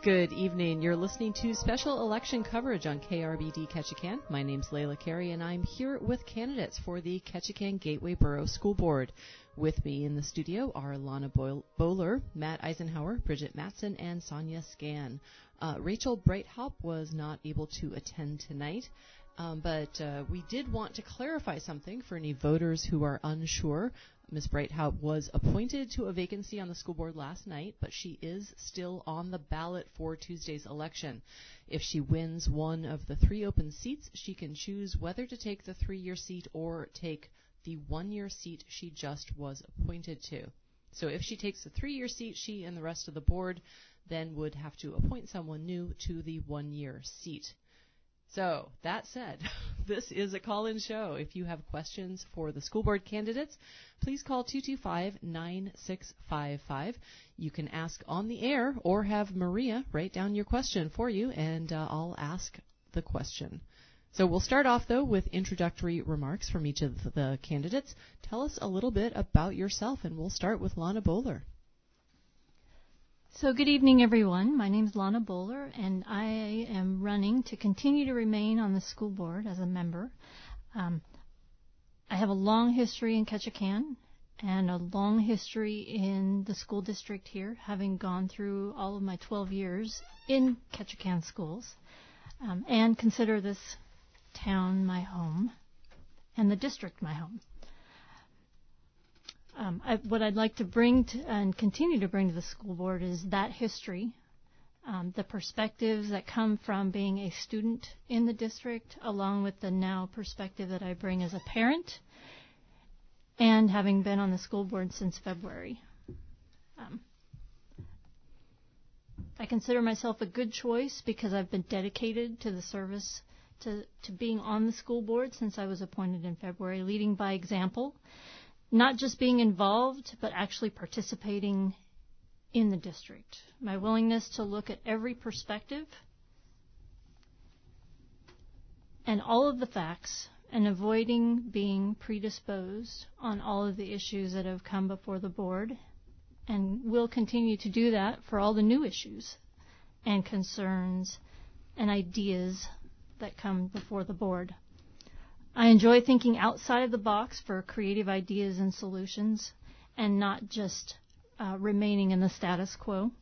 Good evening. You're listening to special election coverage on KRBD Ketchikan. My name's Layla Carey, and I'm here with candidates for the Ketchikan Gateway Borough School Board. With me in the studio are Lana Bowler, Matt Eisenhower, Bridget Matson, and Sonia Scan. Rachel Breithaupt was not able to attend tonight, but we did want to clarify something for any voters who are unsure. Ms. Breithaupt was appointed to a vacancy on the school board last night, but she is still on the ballot for Tuesday's election. If she wins one of the 3 open seats, she can choose whether to take the 3-year seat or take the 1-year seat she just was appointed to. So if she takes the 3-year seat, she and the rest of the board then would have to appoint someone new to the 1-year seat. So, that said, this is a call-in show. If you have questions for the school board candidates, please call 225-9655. You can ask on the air or have Maria write down your question for you, and I'll ask the question. So we'll start off, though, with introductory remarks from each of the candidates. Tell us a little bit about yourself, and we'll start with Lana Bowler. So good evening, everyone. My name is Lana Bowler, and I am running to continue to remain on the school board as a member. I have a long history in Ketchikan and a long history in the school district here, having gone through all of my 12 years in Ketchikan schools, and consider this town my home and the district my home. What I'd like to bring to, and continue to bring to the school board is that history, the perspectives that come from being a student in the district, along with the now perspective that I bring as a parent, and having been on the school board since February. I consider myself a good choice because I've been dedicated to the service, to being on the school board since I was appointed in February, leading by example. Not just being involved, but actually participating in the district. My willingness to look at every perspective and all of the facts and avoiding being predisposed on all of the issues that have come before the board, and will continue to do that for all the new issues and concerns and ideas that come before the board. I enjoy thinking outside of the box for creative ideas and solutions, and not just remaining in the status quo.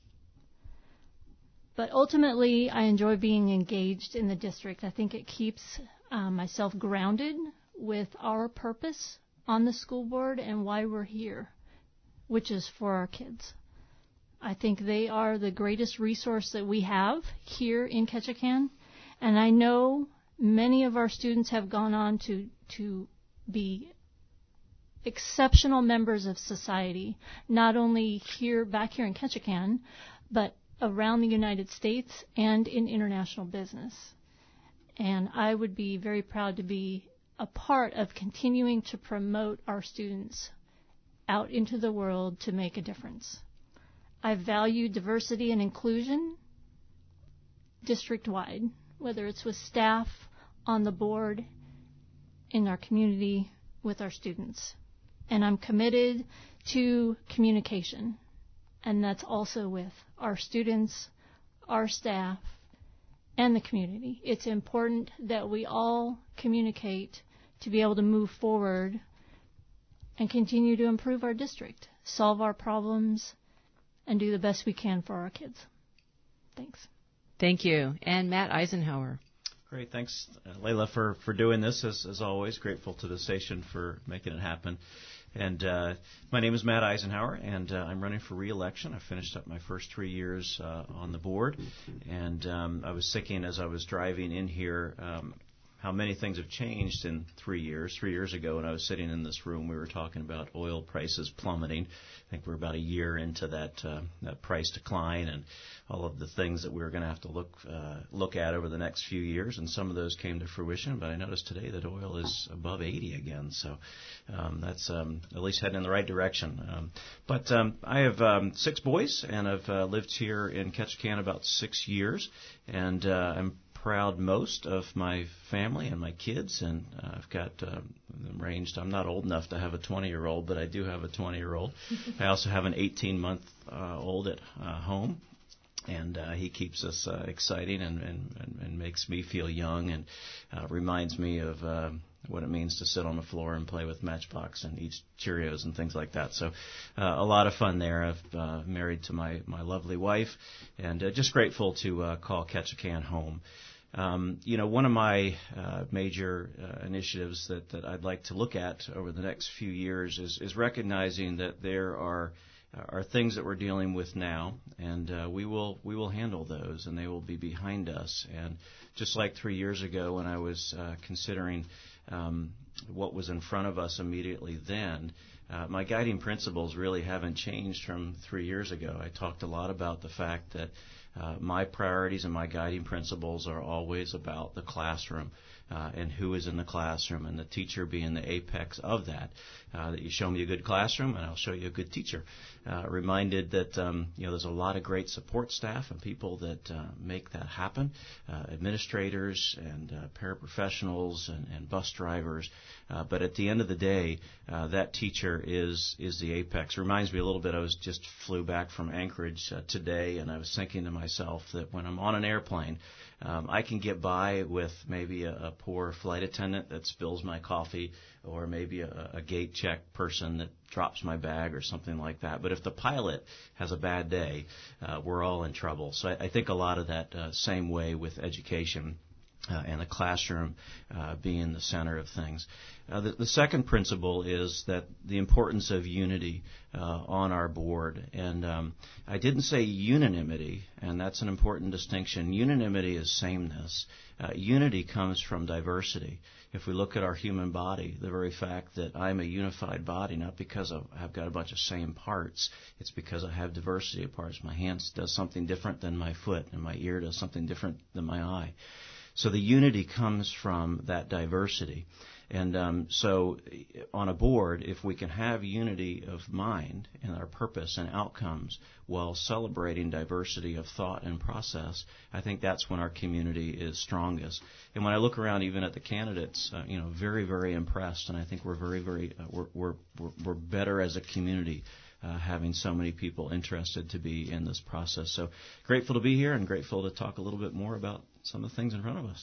But ultimately, I enjoy being engaged in the district. I think it keeps myself grounded with our purpose on the school board and why we're here, which is for our kids. I think they are the greatest resource that we have here in Ketchikan, and I know many of our students have gone on to be exceptional members of society, not only back here in Ketchikan, but around the United States and in international business. And I would be very proud to be a part of continuing to promote our students out into the world to make a difference. I value diversity and inclusion district-wide, whether it's with staff, on the board, in our community, with our students. And I'm committed to communication, and that's also with our students, our staff, and the community. It's important that we all communicate to be able to move forward and continue to improve our district, solve our problems, and do the best we can for our kids. Thanks. Thank you. And Matt Eisenhower. Great. Thanks, Layla, for doing this, as always. Grateful to the station for making it happen. And my name is Matt Eisenhower, and I'm running for re-election. I finished up my first 3 years on the board, and I was thinking as I was driving in here how many things have changed in 3 years. 3 years ago, when I was sitting in this room, we were talking about oil prices plummeting. I think we're about a year into that price decline and all of the things that we're going to have to look at over the next few years, and some of those came to fruition. But I noticed today that oil is above 80 again, so that's at least heading in the right direction. But I have 6 boys, and I've lived here in Ketchikan about 6 years, and I'm proud most of my family and my kids, and I've got them ranged. I'm not old enough to have a 20-year-old, but I do have a 20-year-old. I also have an 18-month-old at home, And he keeps us exciting and makes me feel young and reminds me of what it means to sit on the floor and play with Matchbox and eat Cheerios and things like that. So a lot of fun there. I've married to my lovely wife, and just grateful to call Ketchikan home. One of my major initiatives that I'd like to look at over the next few years is recognizing that there are things that we're dealing with now, and we will handle those, and they will be behind us. And just like 3 years ago when I was considering what was in front of us immediately then, my guiding principles really haven't changed from 3 years ago. I talked a lot about the fact that my priorities and my guiding principles are always about the classroom and who is in the classroom, and the teacher being the apex of that. That you show me a good classroom, and I'll show you a good teacher. Reminded that there's a lot of great support staff and people that make that happen, administrators and paraprofessionals and bus drivers. But at the end of the day, that teacher is the apex. Reminds me a little bit. I just flew back from Anchorage today, and I was thinking to myself that when I'm on an airplane, I can get by with maybe a poor flight attendant that spills my coffee, or maybe a gate check person that drops my bag or something like that. But if the pilot has a bad day, we're all in trouble. So I think a lot of that same way with education and the classroom being the center of things. The second principle is that the importance of unity on our board. And I didn't say unanimity, and that's an important distinction. Unanimity is sameness. Unity comes from diversity. If we look at our human body, the very fact that I'm a unified body, not because I've got a bunch of same parts, it's because I have diversity of parts. My hand does something different than my foot, and my ear does something different than my eye. So the unity comes from that diversity. And so on a board, if we can have unity of mind in our purpose and outcomes while celebrating diversity of thought and process, I think that's when our community is strongest. And when I look around even at the candidates, very, very impressed. And I think we're very, very, we're better as a community having so many people interested to be in this process. So grateful to be here and grateful to talk a little bit more about some of the things in front of us.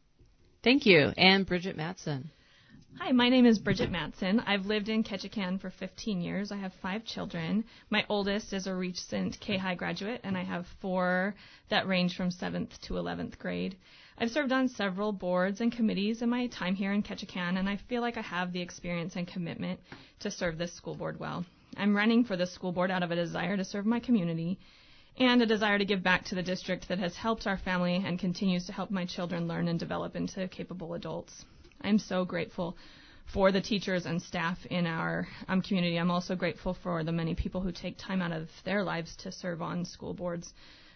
Thank you. And Bridget Matson. Hi, my name is Bridget Matson. I've lived in Ketchikan for 15 years. I have 5 children. My oldest is a recent K-High graduate, and I have 4 that range from 7th to 11th grade. I've served on several boards and committees in my time here in Ketchikan, and I feel like I have the experience and commitment to serve this school board well. I'm running for the school board out of a desire to serve my community and a desire to give back to the district that has helped our family and continues to help my children learn and develop into capable adults. I'm so grateful for the teachers and staff in our community. I'm also grateful for the many people who take time out of their lives to serve on school boards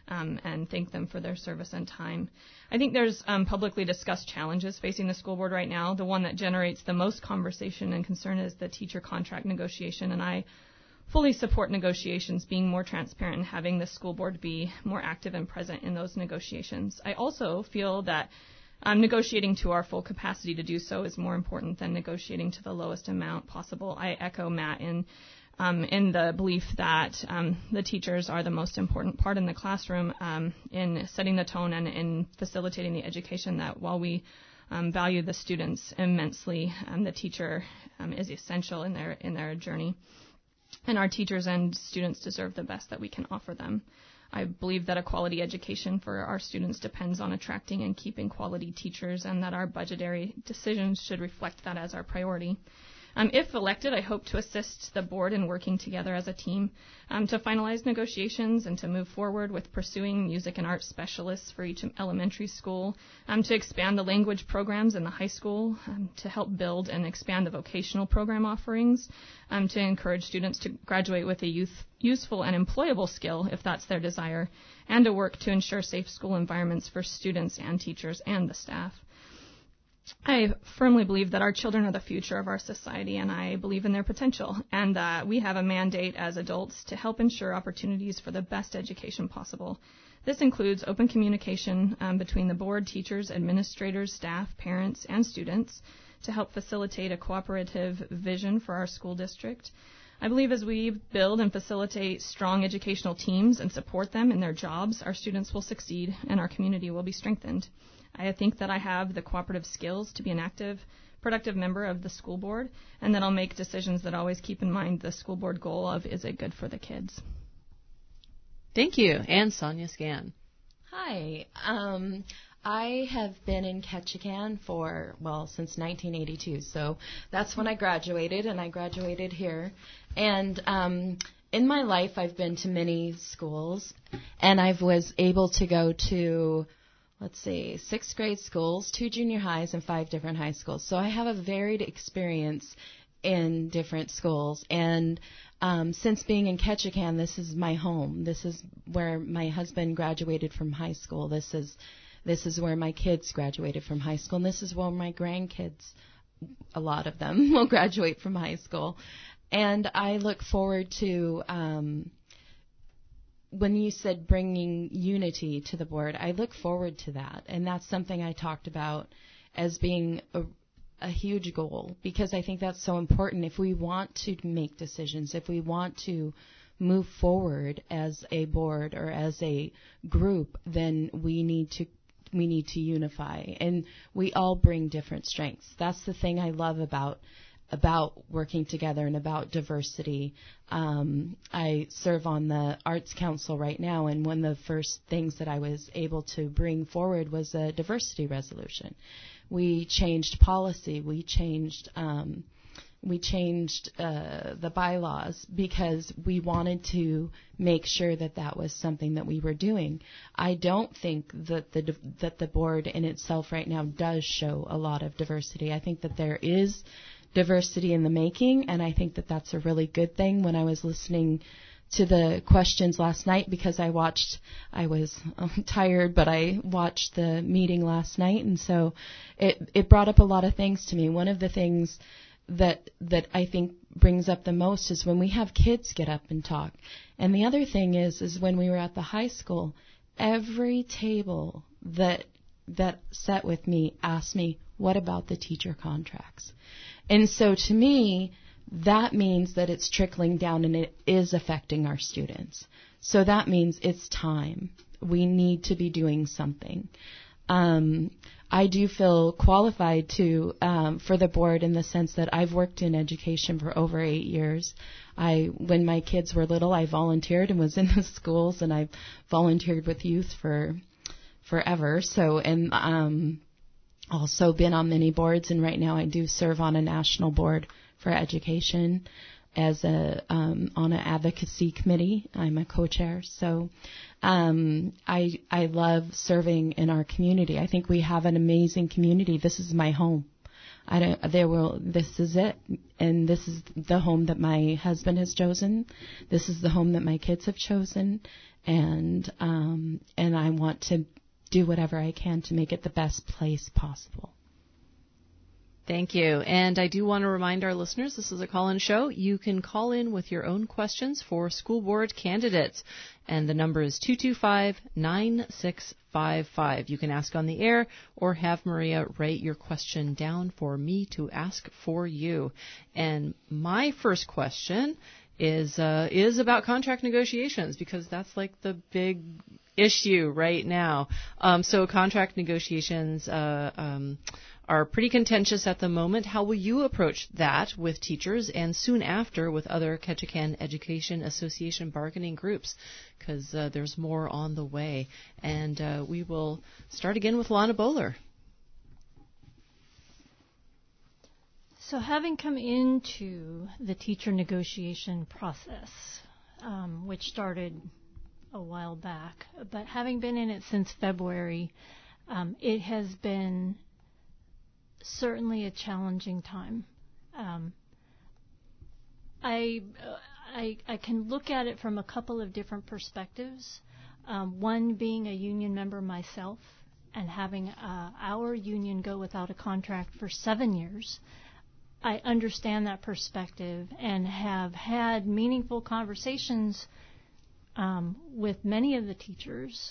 and thank them for their service and time. I think there's publicly discussed challenges facing the school board right now. The one that generates the most conversation and concern is the teacher contract negotiation, and I fully support negotiations being more transparent and having the school board be more active and present in those negotiations. I also feel that negotiating to our full capacity to do so is more important than negotiating to the lowest amount possible. I echo Matt in the belief that the teachers are the most important part in the classroom in setting the tone and in facilitating the education, that while we value the students immensely, the teacher is essential in their journey. And our teachers and students deserve the best that we can offer them. I believe that a quality education for our students depends on attracting and keeping quality teachers, and that our budgetary decisions should reflect that as our priority. If elected, I hope to assist the board in working together as a team to finalize negotiations and to move forward with pursuing music and arts specialists for each elementary school, to expand the language programs in the high school, to help build and expand the vocational program offerings, to encourage students to graduate with a useful and employable skill if that's their desire, and to work to ensure safe school environments for students and teachers and the staff. I firmly believe that our children are the future of our society, and I believe in their potential, and that we have a mandate as adults to help ensure opportunities for the best education possible. This includes open communication between the board, teachers, administrators, staff, parents, and students to help facilitate a cooperative vision for our school district. I believe as we build and facilitate strong educational teams and support them in their jobs, our students will succeed and our community will be strengthened. I think that I have the cooperative skills to be an active, productive member of the school board, and that I'll make decisions that always keep in mind the school board goal of, is it good for the kids? Thank you. And Sonia Scan. Hi. I have been in Ketchikan since 1982. So that's when I graduated, and I graduated here. And in my life, I've been to many schools, and I was able to go to, 6 grade schools, 2 junior highs, and 5 different high schools. So I have a varied experience in different schools. And since being in Ketchikan, this is my home. This is where my husband graduated from high school. This is where my kids graduated from high school. And this is where my grandkids, a lot of them, will graduate from high school. And I look forward to, when you said bringing unity to the board, I look forward to that. And that's something I talked about as being a huge goal, because I think that's so important. If we want to make decisions, if we want to move forward as a board or as a group, then we need to unify, and we all bring different strengths. That's the thing I love about working together and about diversity. I serve on the Arts Council right now, and one of the first things that I was able to bring forward was a diversity resolution. We changed policy. We changed the bylaws because we wanted to make sure that was something that we were doing. I don't think that the board in itself right now does show a lot of diversity. I think that there is diversity in the making, and I think that that's a really good thing. When I was listening to the questions last night, because I was tired, but I watched the meeting last night, and so it brought up a lot of things to me. One of the things that I think brings up the most is when we have kids get up and talk. And the other thing is when we were at the high school, every table that sat with me asked me, what about the teacher contracts? And so to me, that means that it's trickling down and it is affecting our students. So that means it's time. We need to be doing something. I do feel qualified for the board in the sense that I've worked in education for over 8 years. When my kids were little, I volunteered and was in the schools, and I volunteered with youth for forever. So, and also been on many boards, and right now I do serve on a national board for education as on an advocacy committee. I'm a co-chair. So I love serving in our community. I think we have an amazing community. This is my home. This is it. And this is the home that my husband has chosen. This is the home that my kids have chosen. And I want to do whatever I can to make it the best place possible. Thank you. And I do want to remind our listeners, this is a call-in show. You can call in with your own questions for school board candidates. And the number is 225-9655. You can ask on the air or have Maria write your question down for me to ask for you. And my first question is about contract negotiations, because that's like the big issue right now. So contract negotiations are pretty contentious at the moment. How will you approach that with teachers and soon after with other Ketchikan Education Association bargaining groups? Because there's more on the way. And we will start again with Lana Bowler. So having come into the teacher negotiation process, which started a while back, but having been in it since February, it has been certainly a challenging time. I can look at it from a couple of different perspectives. One being a union member myself and having our union go without a contract for 7 years. I understand that perspective and have had meaningful conversations with many of the teachers,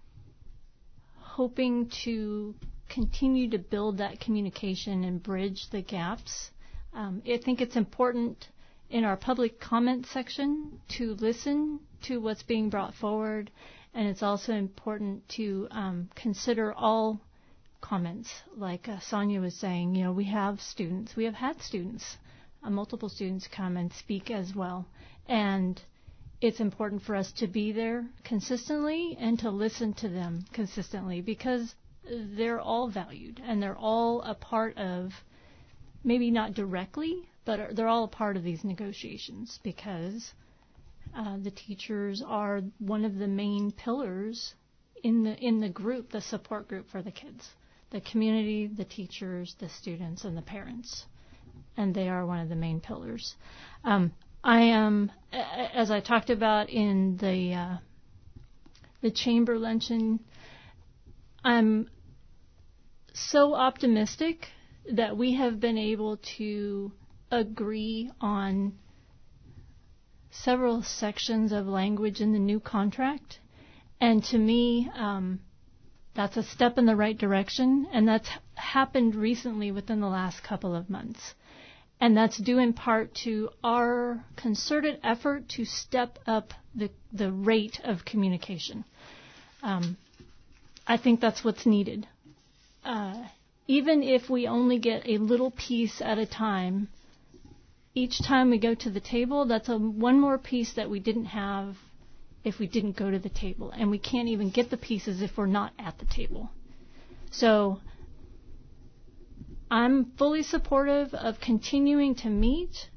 hoping to continue to build that communication and bridge the gaps. I think it's important in our public comment section to listen to what's being brought forward, and it's also important to consider all comments. Like Sonia was saying, we have had students, multiple students come and speak as well, and it's important for us to be there consistently and to listen to them consistently, because they're all valued and they're all a part of, maybe not directly, but they're all a part of these negotiations, because the teachers are one of the main pillars in the group, the support group for the kids, the community, the teachers, the students, and the parents, and they are one of the main pillars. I am, as I talked about in the chamber luncheon, I'm so optimistic that we have been able to agree on several sections of language in the new contract. And to me, that's a step in the right direction, and that's happened recently within the last couple of months. And that's due in part to our concerted effort to step up the rate of communication. I think that's what's needed. Even if we only get a little piece at a time, each time we go to the table, that's one more piece that we didn't have if we didn't go to the table. And we can't even get the pieces if we're not at the table. So I'm fully supportive of continuing to meet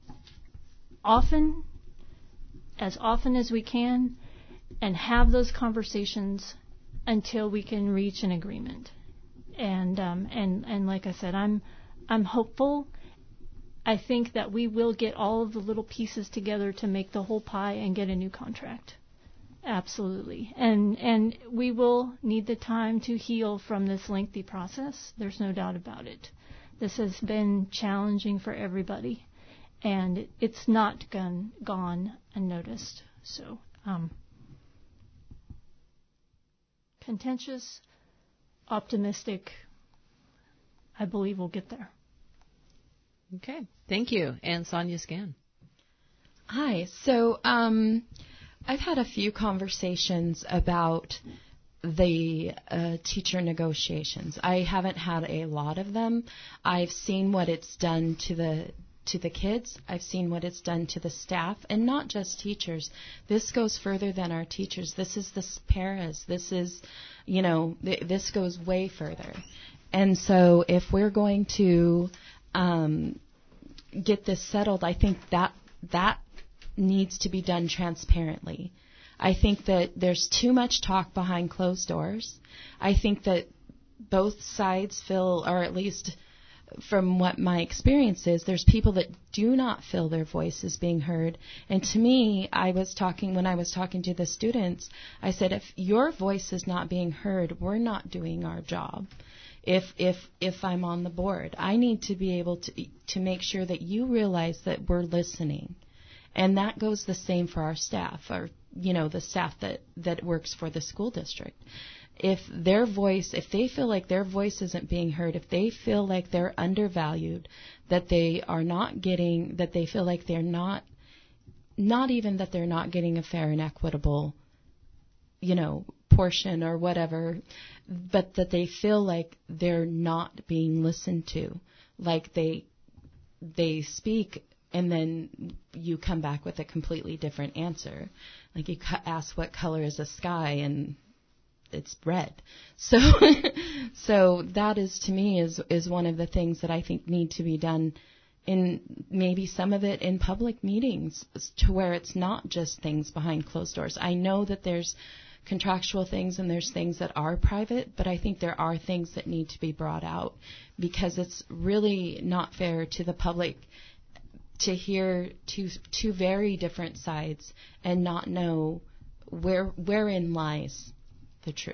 often as we can, and have those conversations until we can reach an agreement. And like I said, I'm hopeful. I think that we will get all of the little pieces together to make the whole pie and get a new contract. Absolutely. And we will need the time to heal from this lengthy process. There's no doubt about it. This has been challenging for everybody, and it's not gone unnoticed. So, contentious, optimistic. I believe we'll get there. Okay. Thank you. And Sonia Scan. Hi. So I've had a few conversations about the teacher negotiations. I haven't had a lot of them. I've seen what it's done to the kids. I've seen what it's done to the staff, and not just teachers. This goes further than our teachers. This is the paras. This is, this goes way further. And so if we're going to get this settled, I think that needs to be done transparently. I think that there's too much talk behind closed doors. I think that both sides feel, or at least from what my experience is, there's people that do not feel their voice is being heard. And to me, when I was talking to the students, I said, if your voice is not being heard, we're not doing our job. If I'm on the board, I need to be able to make sure that you realize that we're listening. And that goes the same for our staff, or the staff that works for the school district. If they feel like their voice isn't being heard, if they feel like they're undervalued, that they are not getting, that they feel like they're not even that they're not getting a fair and equitable, portion or whatever, but that they feel like they're not being listened to, like they speak and then you come back with a completely different answer. Like you ask what color is the sky and it's red. So that is, to me, is one of the things that I think need to be done, in maybe some of it in public meetings, to where it's not just things behind closed doors. I know that there's contractual things and there's things that are private, but I think there are things that need to be brought out, because it's really not fair to the public to hear two very different sides and not know wherein lies the truth.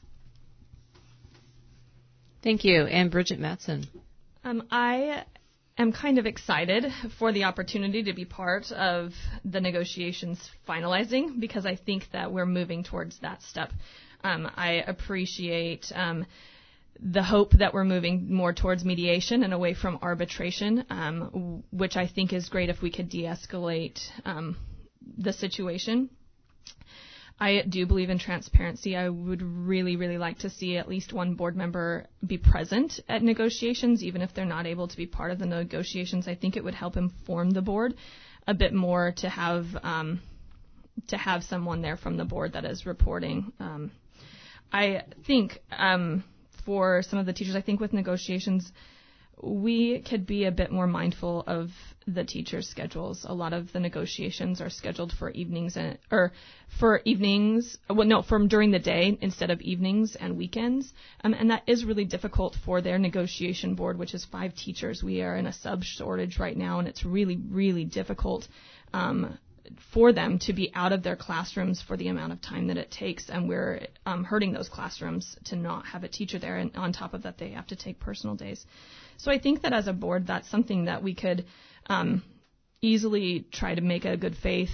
Thank you. And Bridget Mattson. I am kind of excited for the opportunity to be part of the negotiations finalizing, because I think that we're moving towards that step. I appreciate the hope that we're moving more towards mediation and away from arbitration, which I think is great if we could de-escalate the situation. I do believe in transparency. I would really, really like to see at least one board member be present at negotiations, even if they're not able to be part of the negotiations. I think it would help inform the board a bit more to have someone there from the board that is reporting. I think for some of the teachers, I think with negotiations, we could be a bit more mindful of the teachers' schedules. A lot of the negotiations are scheduled for evenings from during the day instead of evenings and weekends. And that is really difficult for their negotiation board, which is 5 teachers. We are in a sub shortage right now, and it's really, really difficult for them to be out of their classrooms for the amount of time that it takes, and we're hurting those classrooms to not have a teacher there, and on top of that they have to take personal days. So I think that as a board, that's something that we could easily try to make a good faith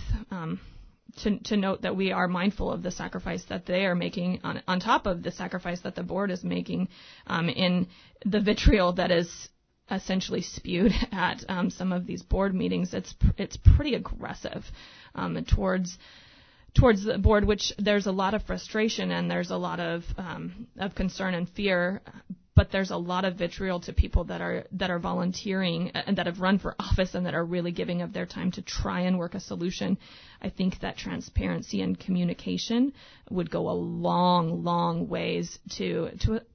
to note that we are mindful of the sacrifice that they are making on top of the sacrifice that the board is making in the vitriol that is essentially spewed at some of these board meetings. It's pretty aggressive towards the board, which there's a lot of frustration and there's a lot of concern and fear, but there's a lot of vitriol to people that are volunteering and that have run for office and that are really giving of their time to try and work a solution. I think that transparency and communication would go a long, long ways to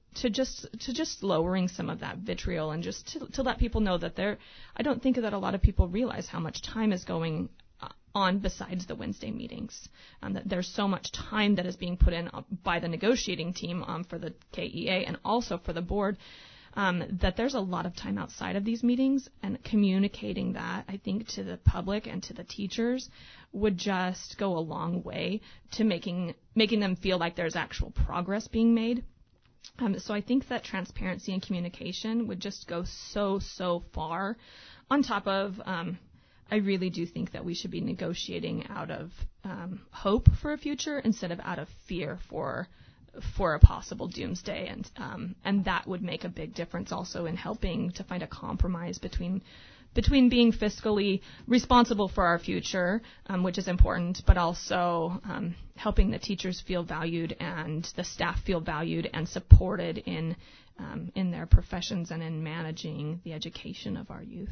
just lowering some of that vitriol and just to let people know that I don't think that a lot of people realize how much time is going on besides the Wednesday meetings. That there's so much time that is being put in by the negotiating team for the KEA and also for the board, that there's a lot of time outside of these meetings, and communicating that, I think, to the public and to the teachers would just go a long way to making them feel like there's actual progress being made. So I think that transparency and communication would just go so far. On top of, I really do think that we should be negotiating out of hope for a future instead of out of fear for a possible doomsday, and that would make a big difference also in helping to find a compromise between being fiscally responsible for our future, which is important, but also helping the teachers feel valued and the staff feel valued and supported in their professions and in managing the education of our youth.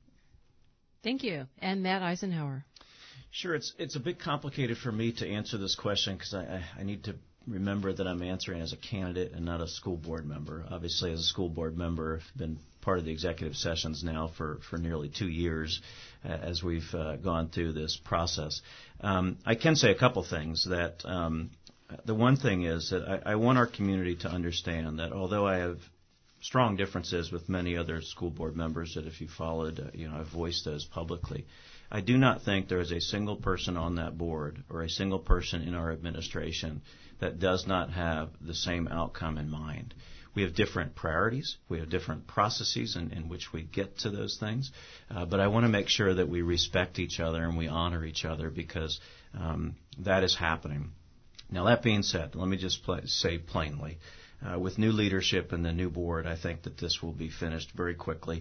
Thank you. And Matt Eisenhower. Sure. It's a bit complicated for me to answer this question because I need to remember that I'm answering as a candidate and not a school board member. Obviously, as a school board member, I've been part of the executive sessions now for nearly 2 years as we've gone through this process. I can say a couple things. That the one thing is that I want our community to understand that although I have strong differences with many other school board members that if you followed, I've voiced those publicly, I do not think there is a single person on that board or a single person in our administration that does not have the same outcome in mind. We have different priorities. We have different processes in which we get to those things. But I want to make sure that we respect each other and we honor each other because that is happening. Now, that being said, let me just say plainly, with new leadership and the new board, I think that this will be finished very quickly.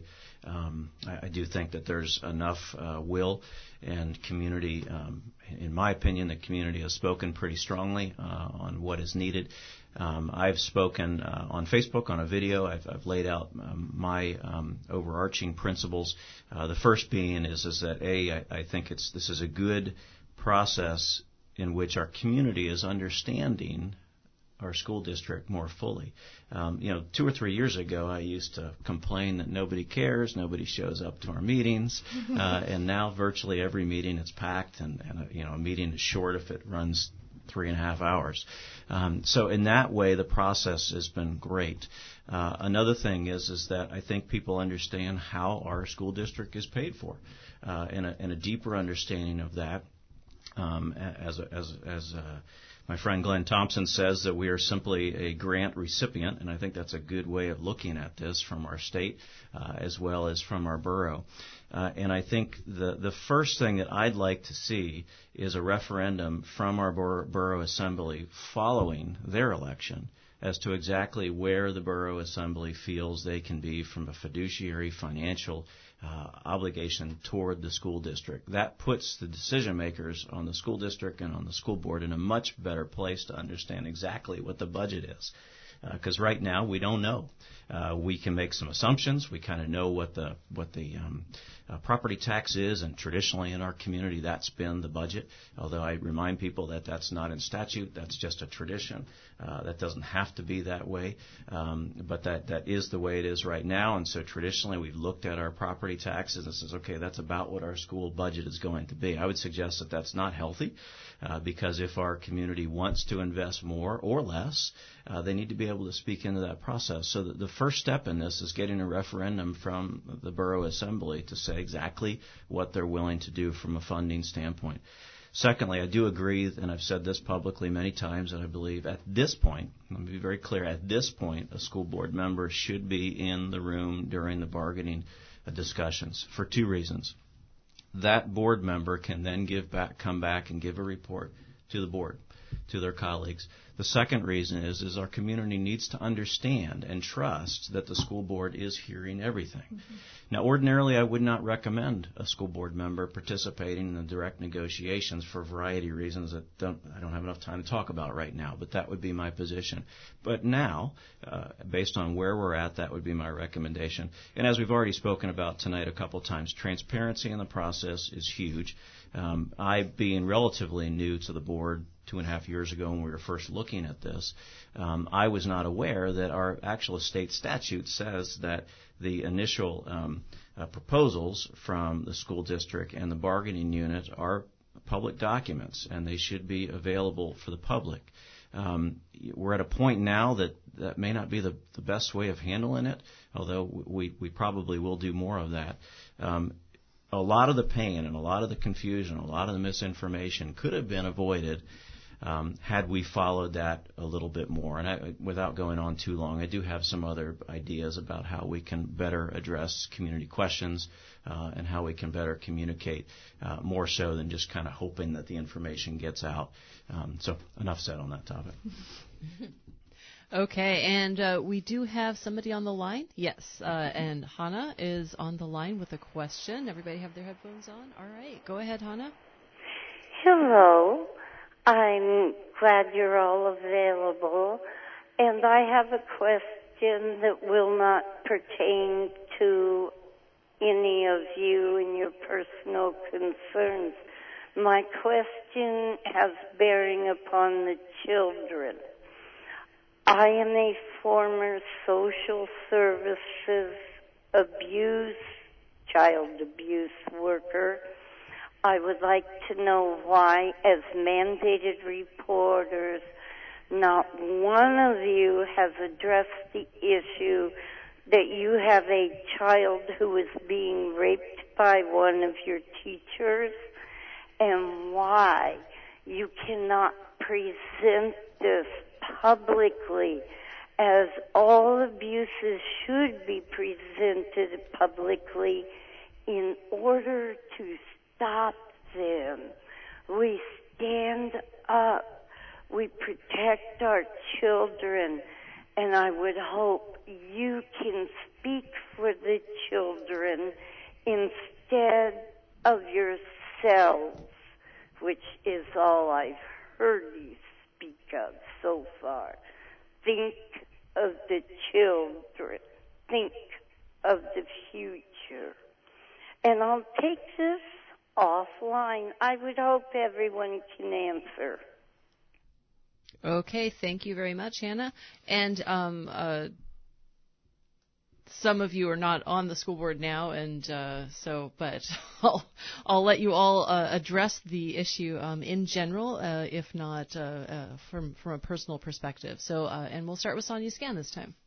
I do think that there's enough will and community. In my opinion, the community has spoken pretty strongly on what is needed. I've spoken on Facebook on a video. I've laid out my overarching principles. The first being is that I think this is a good process in which our community is understanding our school district more fully. 2 or 3 years ago, I used to complain that nobody cares, nobody shows up to our meetings, and now virtually every meeting is packed, and a meeting is short if it runs 3.5 hours. So in that way, the process has been great. Another thing is that I think people understand how our school district is paid for, and a deeper understanding of that as my friend Glenn Thompson says that we are simply a grant recipient, and I think that's a good way of looking at this from our state as well as from our borough. And I think the first thing that I'd like to see is a referendum from our borough assembly following their election as to exactly where the Borough Assembly feels they can be from a fiduciary financial obligation toward the school district. That puts the decision makers on the school district and on the school board in a much better place to understand exactly what the budget is. Because right now we don't know. We can make some assumptions. We kind of know what the property tax is, and traditionally in our community that's been the budget. Although I remind people that that's not in statute, that's just a tradition. That doesn't have to be that way, but that is the way it is right now. And so traditionally we've looked at our property taxes and says, okay, that's about what our school budget is going to be. I would suggest that that's not healthy, because if our community wants to invest more or less, they need to be able to speak into that process. So the first step in this is getting a referendum from the Borough Assembly to say exactly what they're willing to do from a funding standpoint. Secondly, I do agree, and I've said this publicly many times, that I believe at this point, let me be very clear, at this point, a school board member should be in the room during the bargaining discussions for two reasons. That board member can then come back and give a report to the board, to their colleagues. The second reason is our community needs to understand and trust that the school board is hearing everything. Mm-hmm. Now, ordinarily, I would not recommend a school board member participating in the direct negotiations for a variety of reasons that I don't have enough time to talk about right now, but that would be my position. But now, based on where we're at, that would be my recommendation. And as we've already spoken about tonight a couple times, transparency in the process is huge. I, being relatively new to the board 2.5 years ago when we were first looking at this, I was not aware that our actual state statute says that the initial proposals from the school district and the bargaining unit are public documents, and they should be available for the public. We're at a point now that may not be the best way of handling it, although we probably will do more of that. A lot of the pain and a lot of the confusion, a lot of the misinformation could have been avoided had we followed that a little bit more. And without going on too long, I do have some other ideas about how we can better address community questions and how we can better communicate more so than just kind of hoping that the information gets out. So enough said on that topic. Okay, and we do have somebody on the line. Yes, and Hannah is on the line with a question. Everybody have their headphones on? All right, go ahead, Hannah. Hello. I'm glad you're all available. And I have a question that will not pertain to any of you and your personal concerns. My question has bearing upon the children. I am a former social services child abuse worker. I would like to know why, as mandated reporters, not one of you has addressed the issue that you have a child who is being raped by one of your teachers, and why you cannot present this publicly, as all abuses should be presented publicly in order to stop them. We stand up. We protect our children, and I would hope you can speak for the children instead of yourselves, which is all I've heard you speak of so far. Think of the children. Think of the future. And I'll take this offline. I would hope everyone can answer. Okay, thank you very much, Hannah. And some of you are not on the school board now, and but I'll let you all address the issue in general, if not from a personal perspective. So, and we'll start with Sonia Scan this time.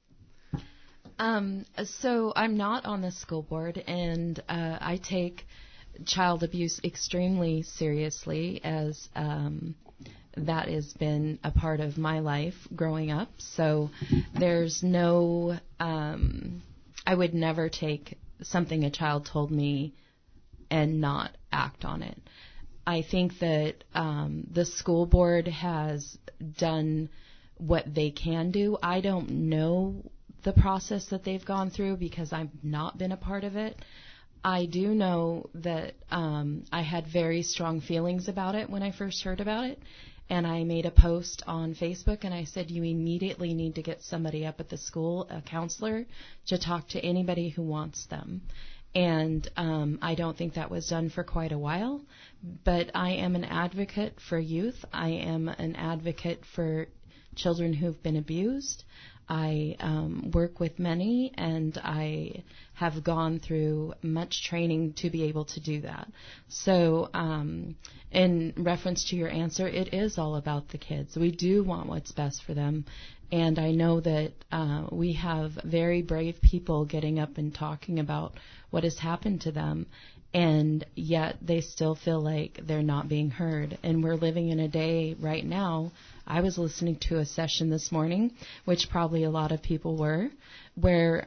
So I'm not on the school board, and I take child abuse extremely seriously, as that has been a part of my life growing up. So there's no, I would never take something a child told me and not act on it. I think that the school board has done what they can do. I don't know the process that they've gone through because I've not been a part of it. I do know that I had very strong feelings about it when I first heard about it, and I made a post on Facebook, and I said, you immediately need to get somebody up at the school, a counselor, to talk to anybody who wants them. And I don't think that was done for quite a while, but I am an advocate for youth. I am an advocate for children who've been abused. I work with many, and I have gone through much training to be able to do that. So in reference to your answer, it is all about the kids. We do want what's best for them. And I know that we have very brave people getting up and talking about what has happened to them, and yet they still feel like they're not being heard. And we're living in a day right now. I was listening to a session this morning, which probably a lot of people were, where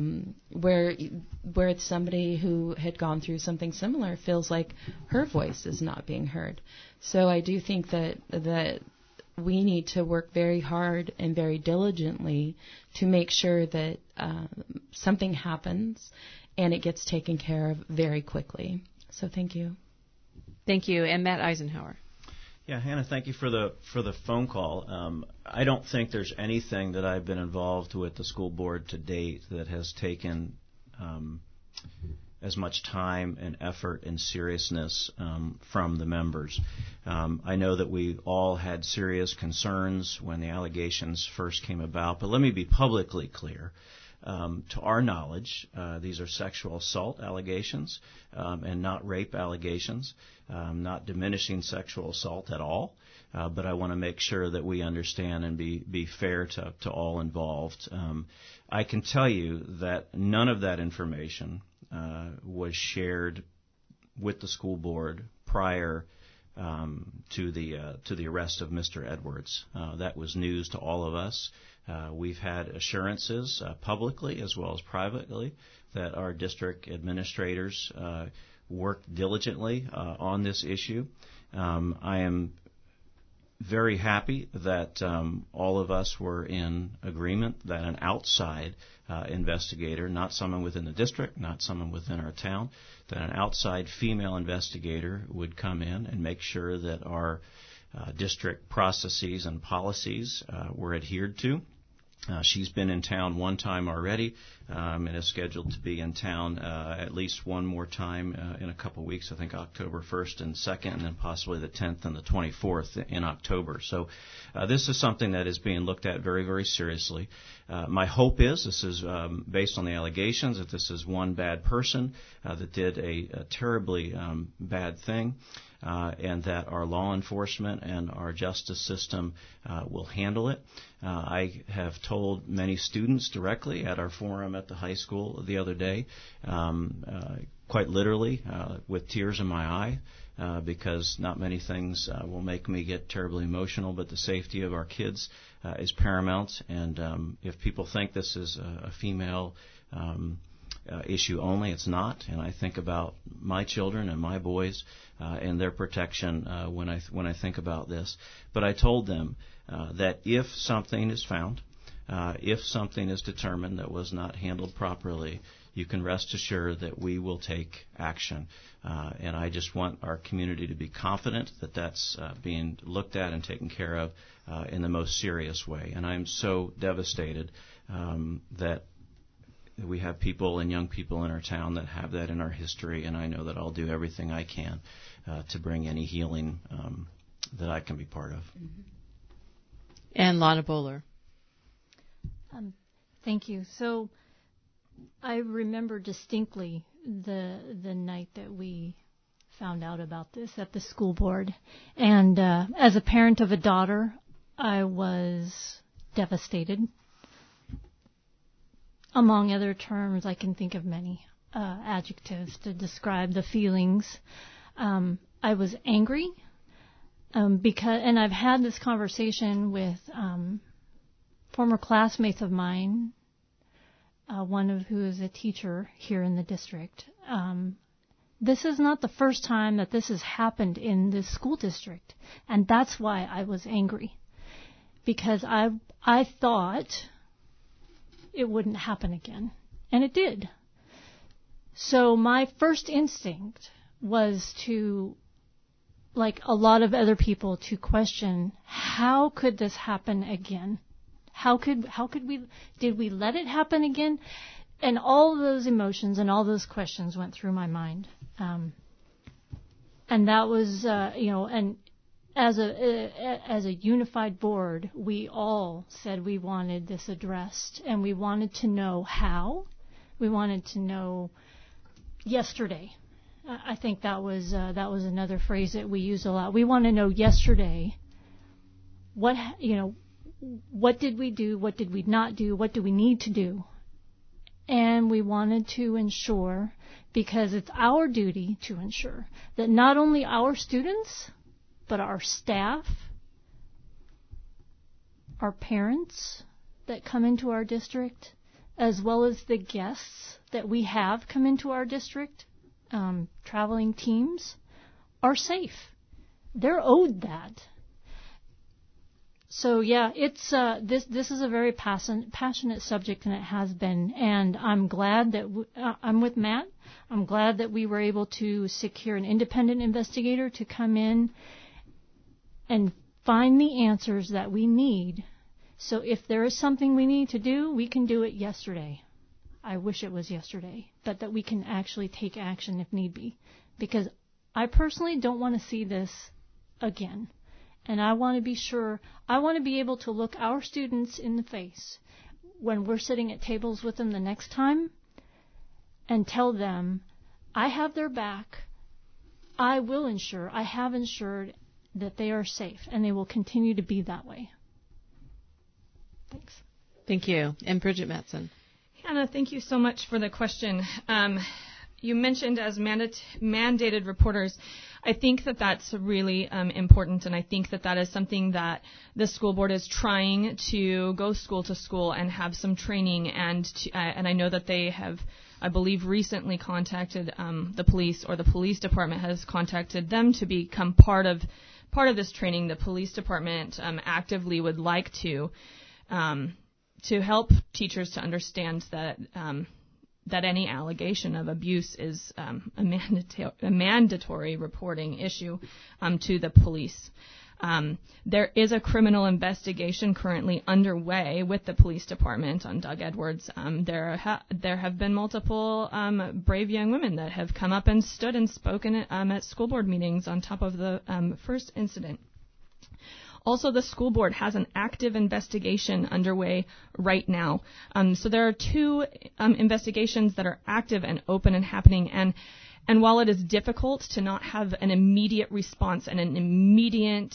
somebody who had gone through something similar feels like her voice is not being heard. So I do think that we need to work very hard and very diligently to make sure that something happens and it gets taken care of very quickly. So thank you. Thank you. And Matt Eisenhower. Yeah, Hannah, thank you for the phone call. I don't think there's anything that I've been involved with the school board to date that has taken as much time and effort and seriousness from the members. I know that we all had serious concerns when the allegations first came about, but let me be publicly clear. To our knowledge, these are sexual assault allegations and not rape allegations, not diminishing sexual assault at all. But I want to make sure that we understand and be fair to all involved. I can tell you that none of that information was shared with the school board prior to the arrest of Mr. Edwards. That was news to all of us. We've had assurances publicly as well as privately that our district administrators worked diligently on this issue. I am very happy that all of us were in agreement that an outside investigator, not someone within the district, not someone within our town, that an outside female investigator would come in and make sure that our district processes and policies were adhered to. She's been in town one time already and is scheduled to be in town at least one more time in a couple of weeks, I think October 1st and 2nd, and then possibly the 10th and the 24th in October. So this is something that is being looked at very, very seriously. My hope is, this is based on the allegations, that this is one bad person that did a terribly bad thing. And that our law enforcement and our justice system will handle it. I have told many students directly at our forum at the high school the other day, quite literally, with tears in my eye, because not many things will make me get terribly emotional, but the safety of our kids is paramount. And if people think this is a female issue only, it's not. And I think about my children and my boys and their protection when I think about this. But I told them that if something is found, if something is determined that was not handled properly, you can rest assured that we will take action. And I just want our community to be confident that that's being looked at and taken care of in the most serious way. And I'm so devastated that we have people and young people in our town that have that in our history, and I know that I'll do everything I can to bring any healing that I can be part of. And Lana Bowler. Thank you. So I remember distinctly the night that we found out about this at the school board. And as a parent of a daughter, I was devastated. Among other terms, I can think of many adjectives to describe the feelings. I was angry and I've had this conversation with former classmates of mine, one of who is a teacher here in the district. This is not the first time that this has happened in this school district, and that's why I was angry. because I thought it wouldn't happen again, and it did. So my first instinct was to, like a lot of other people, to question, how could this happen again? How could did we let it happen again? And all those emotions and all those questions went through my mind. And that was, and as a unified board, we all said we wanted this addressed, and we wanted to know how. We wanted to know yesterday. I think that was another phrase that we use a lot. We want to know yesterday. What did we do? What did we not do? What do we need to do? And we wanted to ensure, because it's our duty to ensure, that not only our students, but our staff, our parents that come into our district, as well as the guests that we have come into our district, traveling teams, are safe. They're owed that. So yeah, it's this is a very passionate subject, and it has been. And I'm glad that I'm with Matt. I'm glad that we were able to secure an independent investigator to come in and find the answers that we need. So if there is something we need to do, we can do it yesterday. I wish it was yesterday, but that we can actually take action if need be, because I personally don't want to see this again. And I want to be sure, I want to be able to look our students in the face when we're sitting at tables with them the next time and tell them, I have their back. I have ensured that they are safe, and they will continue to be that way. Thanks. Thank you. And Bridget Mattson. Hannah, thank you so much for the question. You mentioned as mandated reporters. I think that that's really important, and I think that that is something that the school board is trying to go school to school and have some training, and I know that they have, I believe, recently contacted the police, or the police department has contacted them to become part of this training. The police department actively would like to help teachers to understand that any allegation of abuse is a mandatory reporting issue to the police. There is a criminal investigation currently underway with the police department on Doug Edwards. There have been multiple brave young women that have come up and stood and spoken at school board meetings on top of the first incident. Also, the school board has an active investigation underway right now. So there are two investigations that are active and open and happening. And while it is difficult to not have an immediate response and an immediate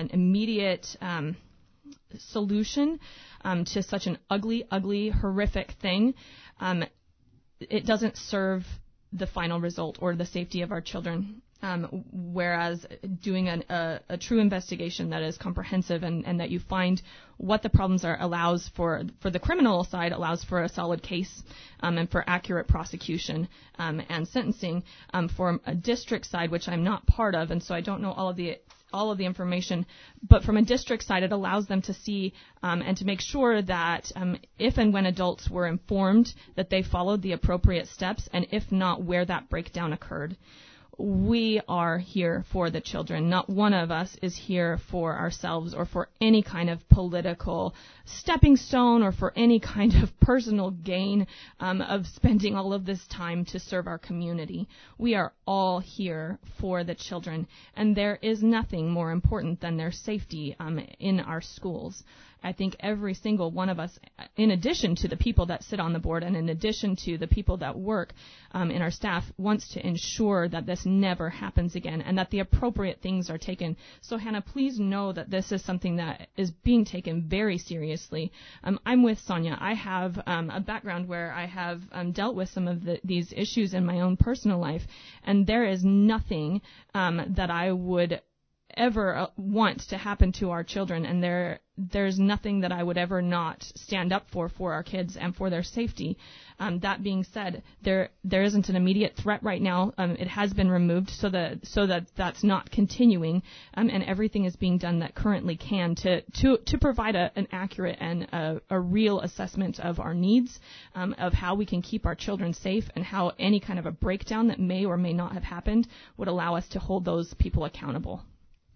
solution to such an ugly, horrific thing, it doesn't serve the final result or the safety of our children. Whereas doing a true investigation that is comprehensive and that you find what the problems are allows for the criminal side, allows for a solid case and for accurate prosecution and sentencing. For a district side, which I'm not part of, and so I don't know all of the information, but from a district side, it allows them to see and to make sure that if and when adults were informed, that they followed the appropriate steps, and if not, where that breakdown occurred. We are here for the children. Not one of us is here for ourselves or for any kind of political stepping stone or for any kind of personal gain of spending all of this time to serve our community. We are all here for the children, and there is nothing more important than their safety in our schools. I think every single one of us, in addition to the people that sit on the board and in addition to the people that work in our staff, wants to ensure that this never happens again and that the appropriate things are taken. So, Hannah, please know that this is something that is being taken very seriously. I'm with Sonia. I have a background where I have dealt with some of these issues in my own personal life, and there is nothing that I would ever want to happen to our children, and there's nothing that I would ever not stand up for our kids and for their safety. That being said, there isn't an immediate threat right now. It has been removed so that that's not continuing, and everything is being done that currently can to provide an accurate and a real assessment of our needs, of how we can keep our children safe, and how any kind of a breakdown that may or may not have happened would allow us to hold those people accountable.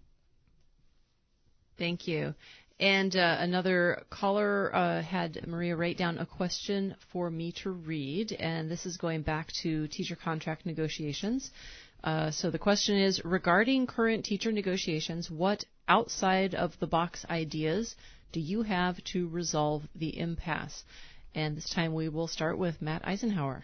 Thank you. And another caller had Maria write down a question for me to read, and this is going back to teacher contract negotiations. So the question is, regarding current teacher negotiations, what outside of the box ideas do you have to resolve the impasse? And this time we will start with Matt Eisenhower.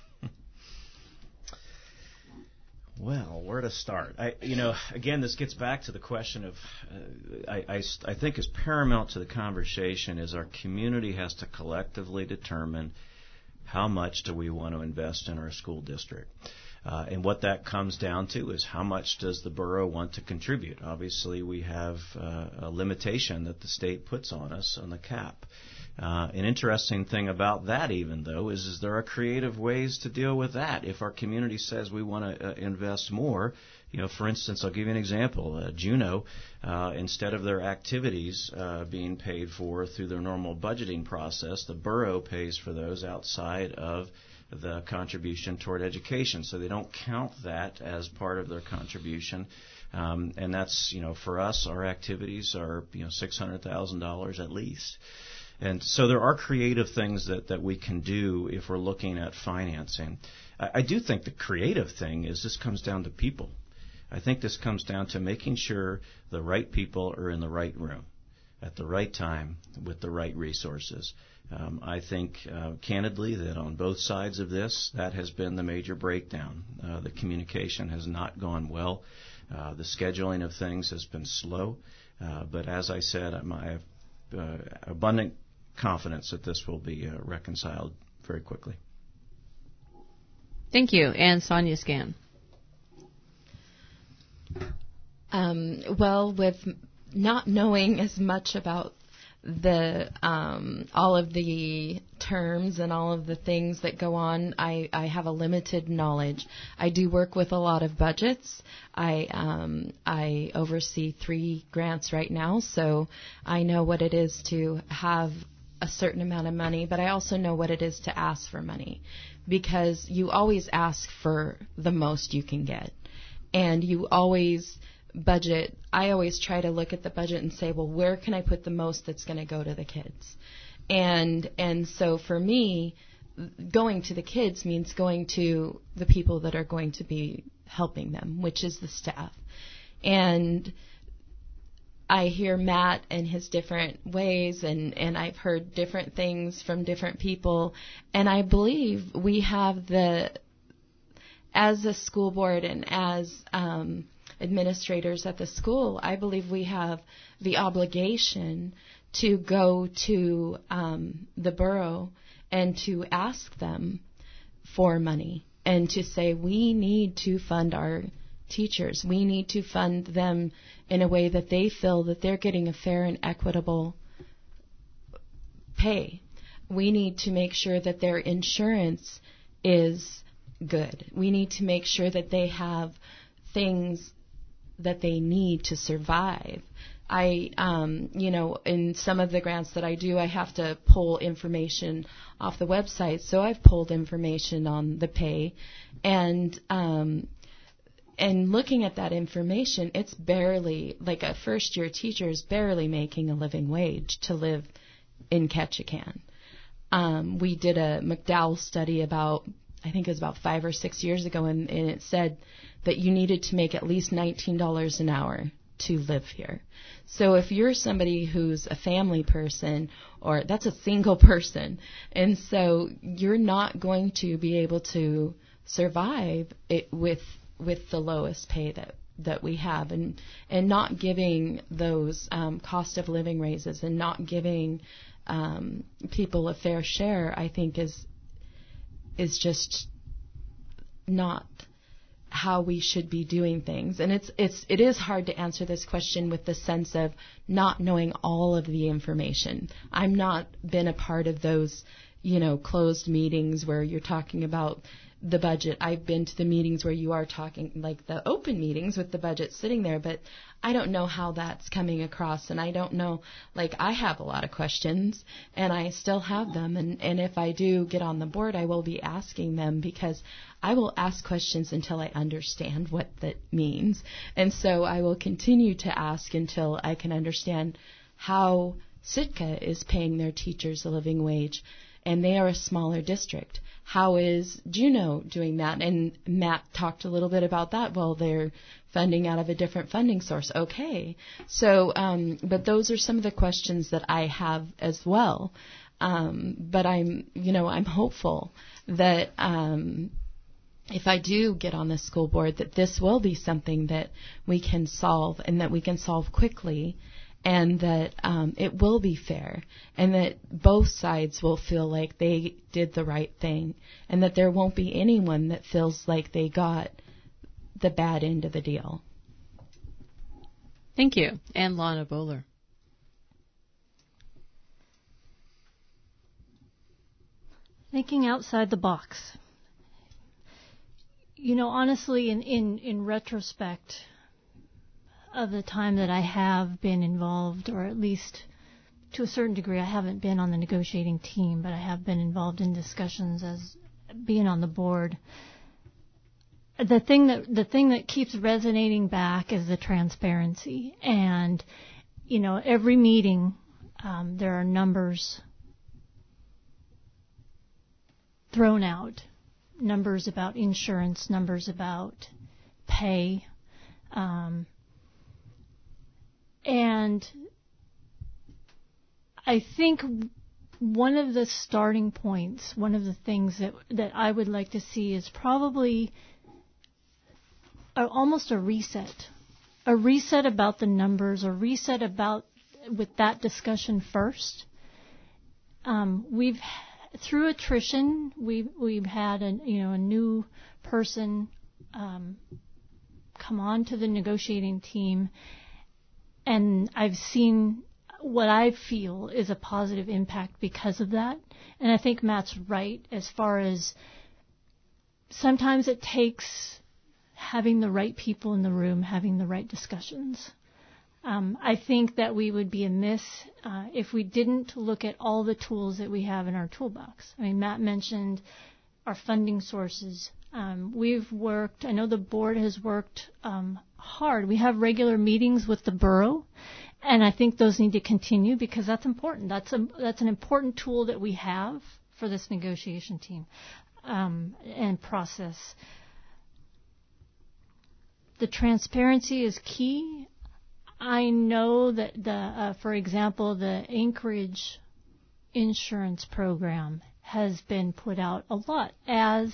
Well, where to start? Again, this gets back to the question of, I think is paramount to the conversation is our community has to collectively determine how much do we want to invest in our school district. And what that comes down to is how much does the borough want to contribute? Obviously, we have a limitation that the state puts on us on the cap. An interesting thing about that, even though, is there are creative ways to deal with that. If our community says we want to invest more, for instance, I'll give you an example. Juneau, instead of their activities being paid for through their normal budgeting process, the borough pays for those outside of the contribution toward education. So they don't count that as part of their contribution. And that's, for us, our activities are, $600,000 at least. And so there are creative things that we can do if we're looking at financing. I do think the creative thing is this comes down to people. I think this comes down to making sure the right people are in the right room at the right time with the right resources. I think, candidly, that on both sides of this, that has been the major breakdown. The communication has not gone well. The scheduling of things has been slow. But as I said, I have abundant confidence that this will be reconciled very quickly. Thank you. And Sonia Scan. Well, with not knowing as much about the all of the terms and all of the things that go on, I have a limited knowledge. I do work with a lot of budgets. I oversee 3 grants right now, so I know what it is to have a certain amount of money, but I also know what it is to ask for money, because you always ask for the most you can get, and you always budget. I always try to look at the budget and say, well, where can I put the most that's going to go to the kids? And so for me, going to the kids means going to the people that are going to be helping them, which is the staff. And I hear Matt and his different ways, and I've heard different things from different people, and I believe we have as a school board and as administrators at the school, I believe we have the obligation to go to the borough and to ask them for money and to say, we need to fund our teachers. We need to fund them in a way that they feel that they're getting a fair and equitable pay. We need to make sure that their insurance is good. We need to make sure that they have things that they need to survive. In some of the grants that I do, I have to pull information off the website. So I've pulled information on the pay, and looking at that information, it's barely, like a first-year teacher is barely making a living wage to live in Ketchikan. We did a McDowell study about, I think it was about 5 or 6 years ago, and it said that you needed to make at least $19 an hour to live here. So if you're somebody who's a family person, or that's a single person, and so you're not going to be able to survive it with the lowest pay that we have, and not giving those cost of living raises and not giving people a fair share, I think is just not how we should be doing things. And it is hard to answer this question with the sense of not knowing all of the information. I'm not been a part of those, closed meetings where you're talking about the budget. I've been to the meetings where you are talking, like the open meetings with the budget sitting there, but I don't know how that's coming across, and I don't know, I have a lot of questions, and I still have them, and if I do get on the board, I will be asking them, because I will ask questions until I understand what that means, and so I will continue to ask until I can understand how Sitka is paying their teachers a living wage, and they are a smaller district. How is Juneau doing that? And Matt talked a little bit about that. Well, they're funding out of a different funding source. Okay. So, but those are some of the questions that I have as well. But I'm hopeful that if I do get on the school board, that this will be something that we can solve, and that we can solve quickly, and that it will be fair, and that both sides will feel like they did the right thing, and that there won't be anyone that feels like they got the bad end of the deal. Thank you. And Lana Bowler. Thinking outside the box. Honestly, in retrospect of the time that I have been involved, or at least to a certain degree, I haven't been on the negotiating team, but I have been involved in discussions as being on the board. The thing that keeps resonating back is the transparency. And, every meeting, there are numbers thrown out, numbers about insurance, numbers about pay, and I think one of the starting points, one of the things that I would like to see is probably almost a reset about the numbers, a reset about with that discussion first. Through attrition, we've had a new person come on to the negotiating team, and I've seen what I feel is a positive impact because of that. And I think Matt's right as far as sometimes it takes having the right people in the room, having the right discussions. I think that we would be amiss if we didn't look at all the tools that we have in our toolbox. I mean, Matt mentioned our funding sources. We've worked, I know the board has worked hard. We have regular meetings with the borough, and I think those need to continue because that's important. That's an important tool that we have for this negotiation team and process. The transparency is key. I know that for example, the Anchorage insurance program has been put out a lot as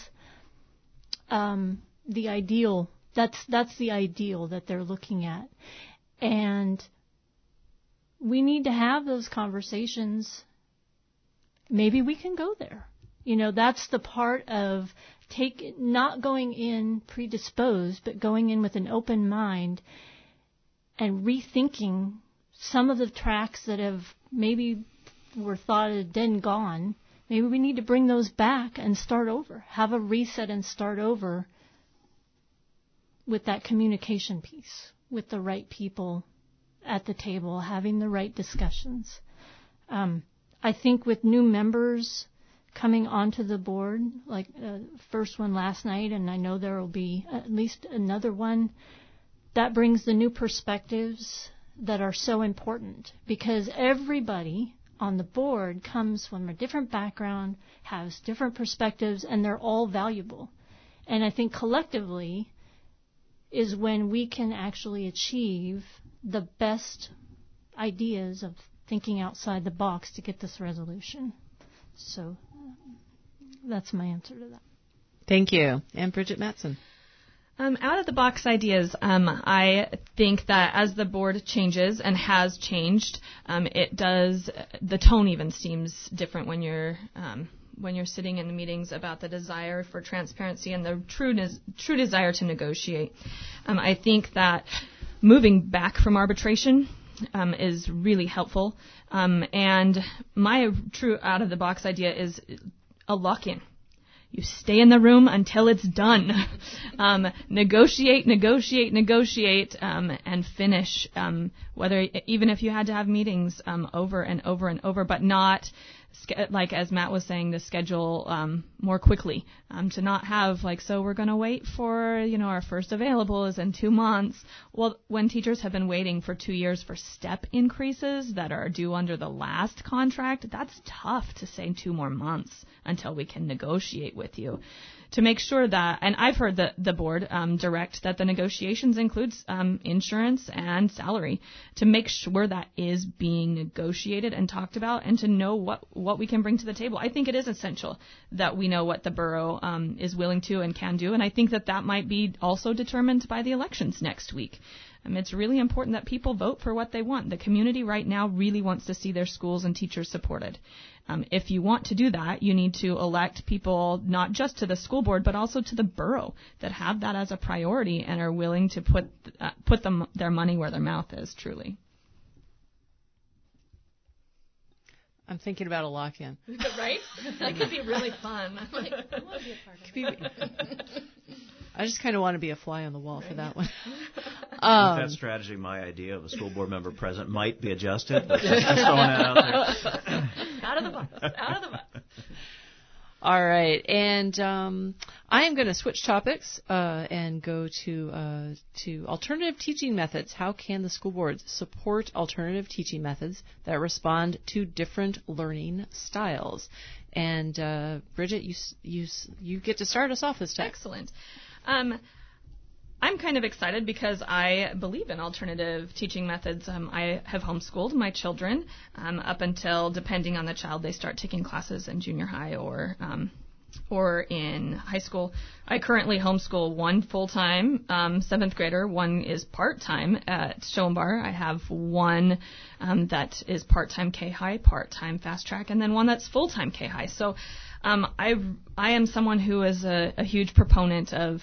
the ideal. That's the ideal that they're looking at, and we need to have those conversations. Maybe we can go there. That's the part of not going in predisposed, but going in with an open mind and rethinking some of the tracks that have maybe were thought had been gone. Maybe we need to bring those back and start over, have a reset and start over with that communication piece, with the right people at the table, having the right discussions. I think with new members coming onto the board, like first one last night, and I know there will be at least another one, that brings the new perspectives that are so important because everybody on the board comes from a different background, has different perspectives, and they're all valuable. And I think collectively is when we can actually achieve the best ideas of thinking outside the box to get this resolution. So that's my answer to that. Thank you. And Bridget Mattson. Out of the box ideas, I think that as the board changes and has changed, the tone even seems different when you're when you're sitting in the meetings about the desire for transparency and the true desire to negotiate. I think that moving back from arbitration is really helpful. And my true out-of-the-box idea is a lock-in. You stay in the room until it's done. Negotiate, and finish. Even if you had to have meetings over and over and over, but not like as Matt was saying, to schedule more quickly. To not have so we're going to wait for our first available is in 2 months. Well, when teachers have been waiting for 2 years for step increases that are due under the last contract, that's tough to say 2 more months until we can negotiate with you. To make sure that, and I've heard the board direct that the negotiations includes insurance and salary, to make sure that is being negotiated and talked about, and to know what we can bring to the table. I think it is essential that we know what the borough is willing to and can do, and I think that might be also determined by the elections next week. It's really important that people vote for what they want. The community right now really wants to see their schools and teachers supported. If you want to do that, you need to elect people not just to the school board, but also to the borough that have that as a priority and are willing to put their money where their mouth is, truly. I'm thinking about a lock-in. Right? That could be really fun. I want to be a part of it. I just kind of want to be a fly on the wall for that one. With that strategy, my idea of a school board member present might be adjusted. But just throwing that out there. Out of the box. All right, and I am going to switch topics and go to alternative teaching methods. How can the school board support alternative teaching methods that respond to different learning styles? And Bridget, you get to start us off this time. Excellent. I'm kind of excited because I believe in alternative teaching methods. I have homeschooled my children up until, depending on the child, they start taking classes in junior high or in high school. I currently homeschool one full-time 7th grader. One is part-time at Schoenbar. I have one that is part-time K-High, part-time Fast Track, and then one that's full-time K-High. So I am someone who is a huge proponent of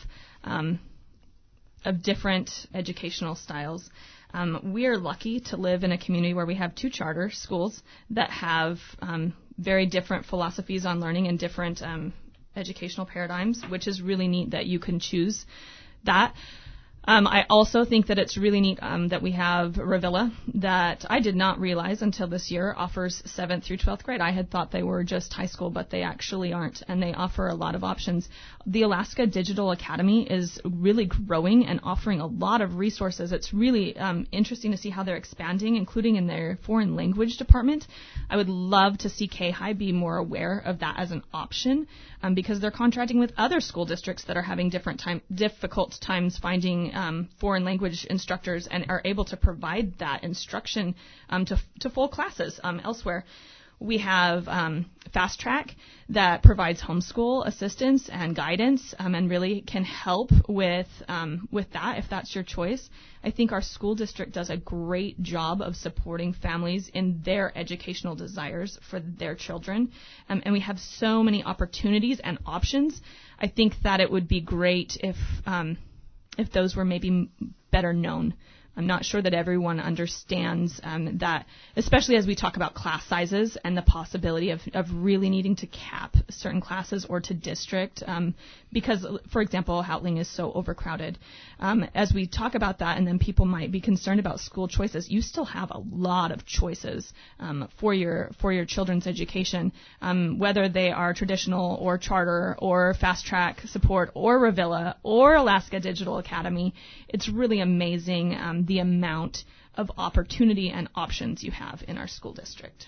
different educational styles. We are lucky to live in a community where we have 2 charter schools that have very different philosophies on learning and different educational paradigms, which is really neat that you can choose that. I also think that it's really neat that we have Revilla, that I did not realize until this year offers 7th through 12th grade. I had thought they were just high school, but they actually aren't, and they offer a lot of options. The Alaska Digital Academy is really growing and offering a lot of resources. It's really interesting to see how they're expanding, including in their foreign language department. I would love to see K-High be more aware of that as an option because they're contracting with other school districts that are having difficult times finding foreign language instructors and are able to provide that instruction to full classes elsewhere. We have Fast Track that provides homeschool assistance and guidance and really can help with that if that's your choice. I think our school district does a great job of supporting families in their educational desires for their children. And we have so many opportunities and options. I think that it would be great if those were maybe better known. I'm not sure that everyone understands that, especially as we talk about class sizes and the possibility of really needing to cap certain classes or to district because, for example, Houtling is so overcrowded. As we talk about that, and then people might be concerned about school choices, you still have a lot of choices for your children's education, whether they are traditional or charter or Fast Track support or Revilla or Alaska Digital Academy. It's really amazing the amount of opportunity and options you have in our school district.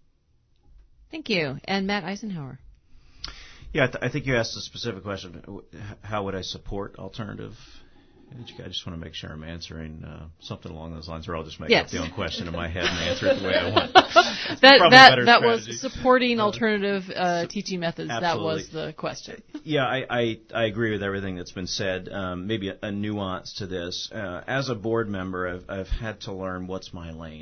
Thank you. And Matt Eisenhower. Yeah, I think you asked a specific question. How would I support alternative? I just want to make sure I'm answering something along those lines, or I'll just make up the own question in my head and answer it the way I want. that was supporting alternative teaching methods. Absolutely. That was the question. Yeah, I agree with everything that's been said. Maybe a nuance to this. As a board member, I've had to learn what's my lane.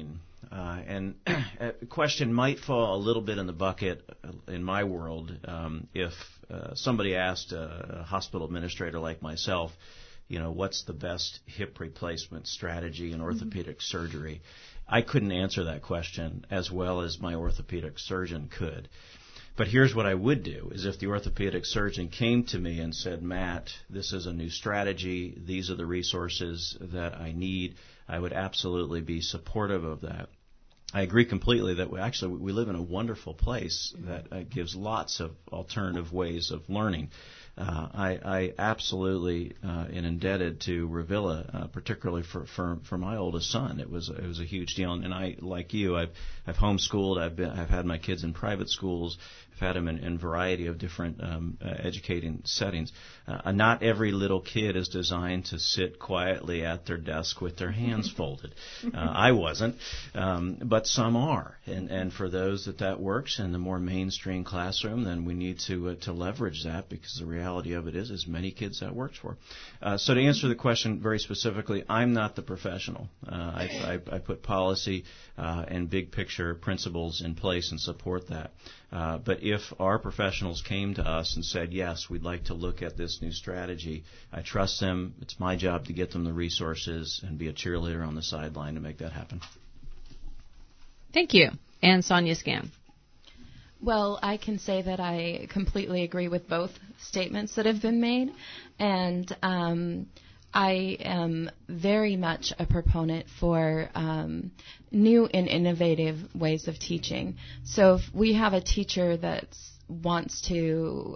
And a question might fall a little bit in the bucket in my world if somebody asked a hospital administrator like myself, what's the best hip replacement strategy in orthopedic surgery? I couldn't answer that question as well as my orthopedic surgeon could. But here's what I would do, is if the orthopedic surgeon came to me and said, Matt, this is a new strategy, these are the resources that I need, I would absolutely be supportive of that. I agree completely that we live in a wonderful place that gives lots of alternative ways of learning. I absolutely am indebted to Revilla, particularly for my oldest son. It was a huge deal, and I, like you, I've homeschooled. I've had my kids in private schools. I've had them in a variety of different educating settings. Not every little kid is designed to sit quietly at their desk with their hands folded. I wasn't, but some are, and for those that works in the more mainstream classroom, then we need to leverage that, because the reality of it is many kids that works for. So to answer the question very specifically, I'm not the professional. I put policy and big picture principles in place and support that. But if our professionals came to us and said, yes, we'd like to look at this new strategy, I trust them. It's my job to get them the resources and be a cheerleader on the sideline to make that happen. Thank you. And Sonia Scan. Well, I can say that I completely agree with both statements that have been made, and I am very much a proponent for new and innovative ways of teaching. So if we have a teacher that wants to,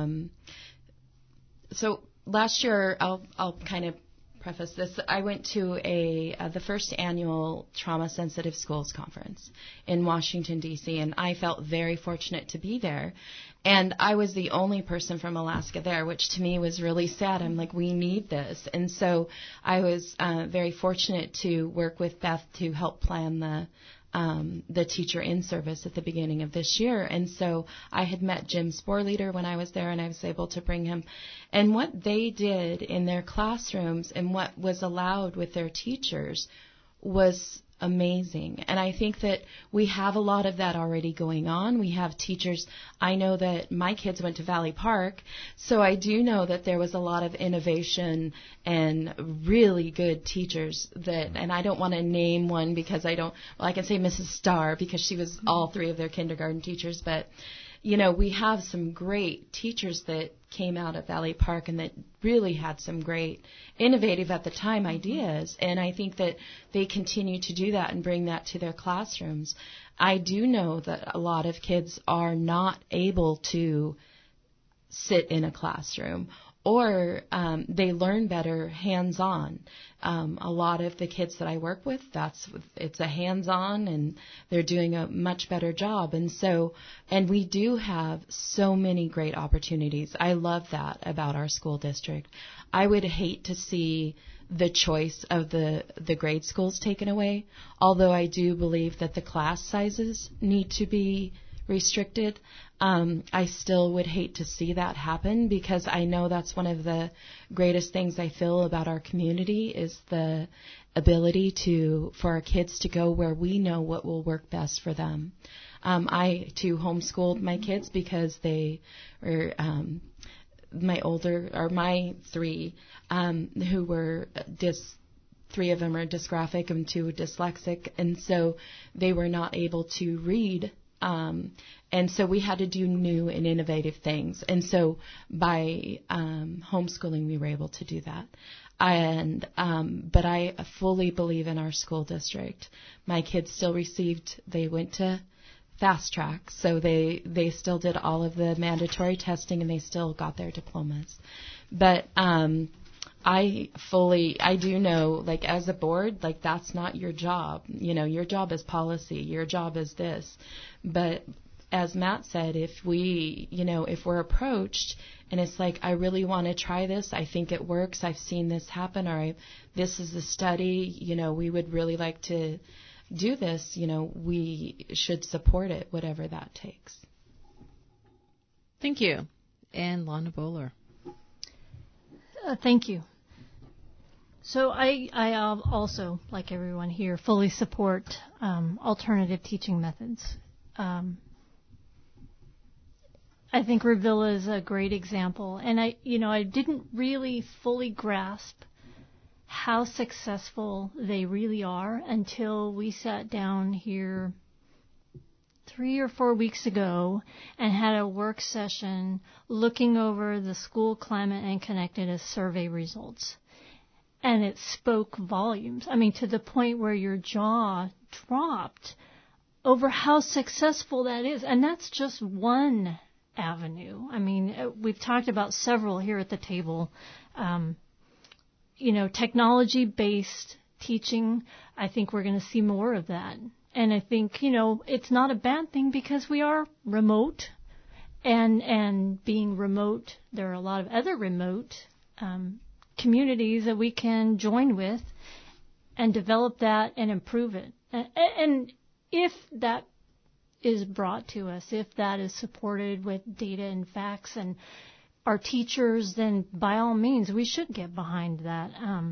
so last year, I'll kind of preface this. I went to the first annual Trauma Sensitive Schools Conference in Washington, D.C., and I felt very fortunate to be there. And I was the only person from Alaska there, which to me was really sad. I'm like, we need this. And so I was very fortunate to work with Beth to help plan the teacher in service at the beginning of this year. And so I had met Jim Sporleader when I was there, and I was able to bring him. And what they did in their classrooms and what was allowed with their teachers was amazing. And I think that we have a lot of that already going on. We have teachers. I know that my kids went to Valley Park, so I do know that there was a lot of innovation and really good teachers that, and I don't want to name one because I can say Mrs. Starr because she was all three of their kindergarten teachers, but we have some great teachers that came out of Valley Park and that really had some great innovative at the time ideas, and I think that they continue to do that and bring that to their classrooms. I do know that a lot of kids are not able to sit in a classroom, or they learn better hands-on. A lot of the kids that I work with, it's a hands-on, and they're doing a much better job. And we do have so many great opportunities. I love that about our school district. I would hate to see the choice of the grade schools taken away, although I do believe that the class sizes need to be restricted. I still would hate to see that happen, because I know that's one of the greatest things I feel about our community is the ability for our kids to go where we know what will work best for them. I too homeschooled my kids because they were my three who were three of them are dysgraphic and two dyslexic, and so they were not able to read. And so we had to do new and innovative things. And so by homeschooling, we were able to do that. But I fully believe in our school district. My kids still they went to Fast Track, so they still did all of the mandatory testing, and they still got their diplomas. But I do know, like, as a board, like, that's not your job. Your job is policy. Your job is this. But as Matt said, if we're approached and it's like, I really want to try this, I think it works, I've seen this happen, or this is a study, we would really like to do this, we should support it, whatever that takes. Thank you. And Lana Bowler. Thank you. So I also, like everyone here, fully support alternative teaching methods. I think Revilla is a great example, and I didn't really fully grasp how successful they really are until we sat down here 3 or 4 weeks ago and had a work session looking over the School Climate and Connectedness survey results. And it spoke volumes. I mean, to the point where your jaw dropped over how successful that is. And that's just one avenue. I mean, we've talked about several here at the table. Technology-based teaching, I think we're going to see more of that. And I think, it's not a bad thing because we are remote. And being remote, there are a lot of other remote communities that we can join with and develop that and improve it. And if that is brought to us, if that is supported with data and facts and our teachers, then by all means, we should get behind that.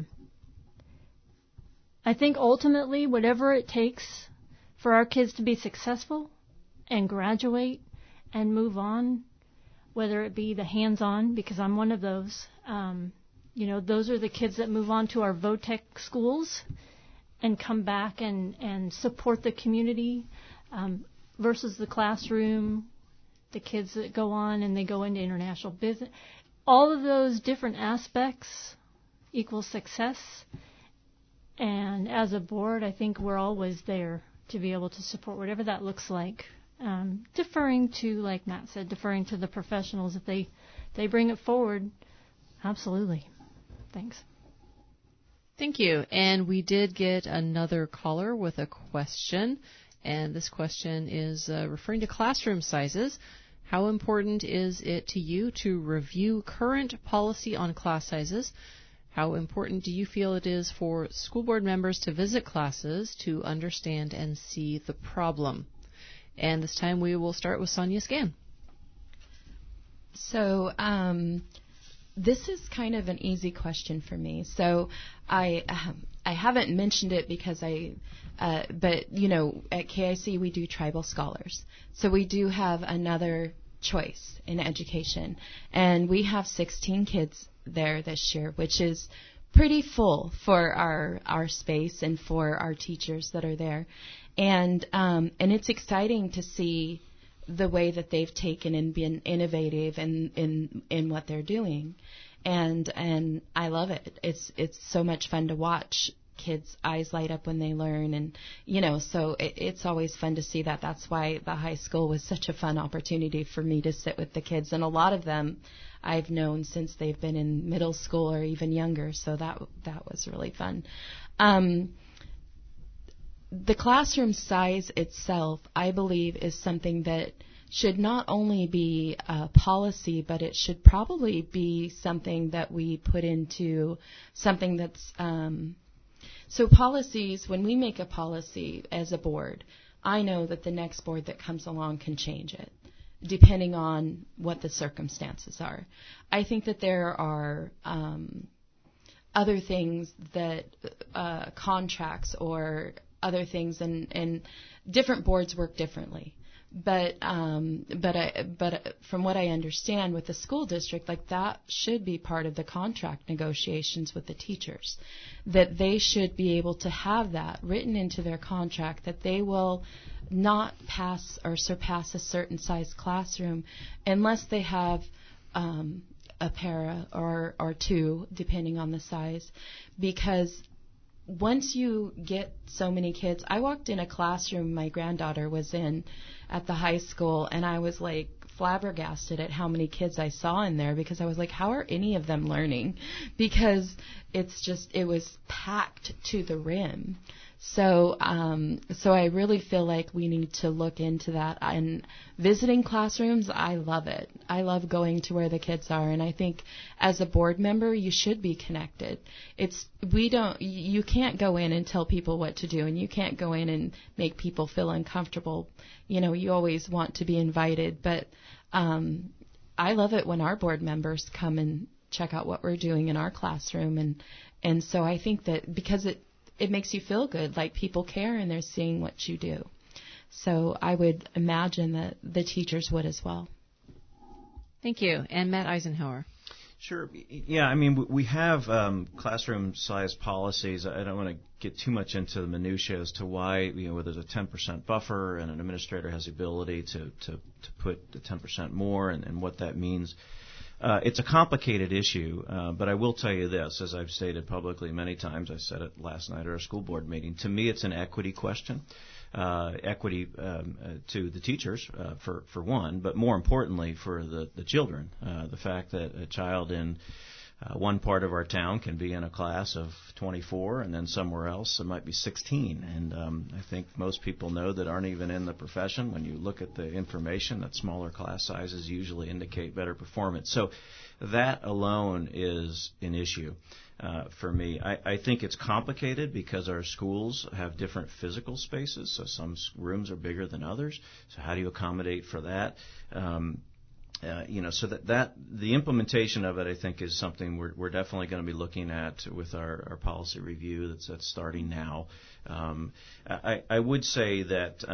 I think ultimately, whatever it takes for our kids to be successful and graduate and move on, whether it be the hands-on, because I'm one of those, those are the kids that move on to our VOTEC schools and come back and support the community versus the classroom, the kids that go on and they go into international business. All of those different aspects equal success. And as a board, I think we're always there to be able to support whatever that looks like. Deferring to, like Matt said, deferring to the professionals. If they bring it forward, absolutely. Thanks. Thank you. And we did get another caller with a question. And this question is referring to classroom sizes. How important is it to you to review current policy on class sizes? How important do you feel it is for school board members to visit classes to understand and see the problem? And this time we will start with Sonia Scan. So this is kind of an easy question for me. So I haven't mentioned it because but at KIC we do tribal scholars. So we do have another choice in education. And we have 16 kids there this year, which is pretty full for our space and for our teachers that are there. And it's exciting to see the way that they've taken and been innovative in what they're doing. And I love it. It's so much fun to watch kids' eyes light up when they learn, and so it's always fun to see that. That's why the high school was such a fun opportunity for me to sit with the kids, and a lot of them I've known since they've been in middle school or even younger, so that was really fun. The classroom size itself, I believe, is something that should not only be a policy, but it should probably be something that we put into something that's so policies, when we make a policy as a board, I know that the next board that comes along can change it, depending on what the circumstances are. I think that there are other things that contracts or other things, and different boards work differently. But from what I understand with the school district, like that should be part of the contract negotiations with the teachers, that they should be able to have that written into their contract, that they will not pass or surpass a certain size classroom unless they have a para or two, depending on the size, because once you get so many kids, I walked in a classroom my granddaughter was in at the high school, and I was like flabbergasted at how many kids I saw in there, because I was like, how are any of them learning? Because it was packed to the rim. So I really feel like we need to look into that. And visiting classrooms, I love it. I love going to where the kids are, and I think as a board member, you should be connected. You can't go in and tell people what to do, and you can't go in and make people feel uncomfortable. You always want to be invited, but I love it when our board members come check out what we're doing in our classroom. And so I think that because it makes you feel good, like people care and they're seeing what you do. So I would imagine that the teachers would as well. Thank you. And Matt Eisenhower. Sure. Yeah, I mean, we have classroom-size policies. I don't want to get too much into the minutiae as to why, whether there's a 10% buffer and an administrator has the ability to put the 10% more and what that means. It's a complicated issue, but I will tell you this, as I've stated publicly many times. I said it last night at our school board meeting. To me, it's an equity question. Equity to the teachers, for one, but more importantly for the children. The fact that a child in one part of our town can be in a class of 24 and then somewhere else it might be 16. And I think most people know that aren't even in the profession. When you look at the information, that smaller class sizes usually indicate better performance. So that alone is an issue. For me, I think it's complicated because our schools have different physical spaces, so some rooms are bigger than others. So how do you accommodate for that? So that the implementation of it, I think, is something we're definitely going to be looking at with our policy review that's starting now. I would say that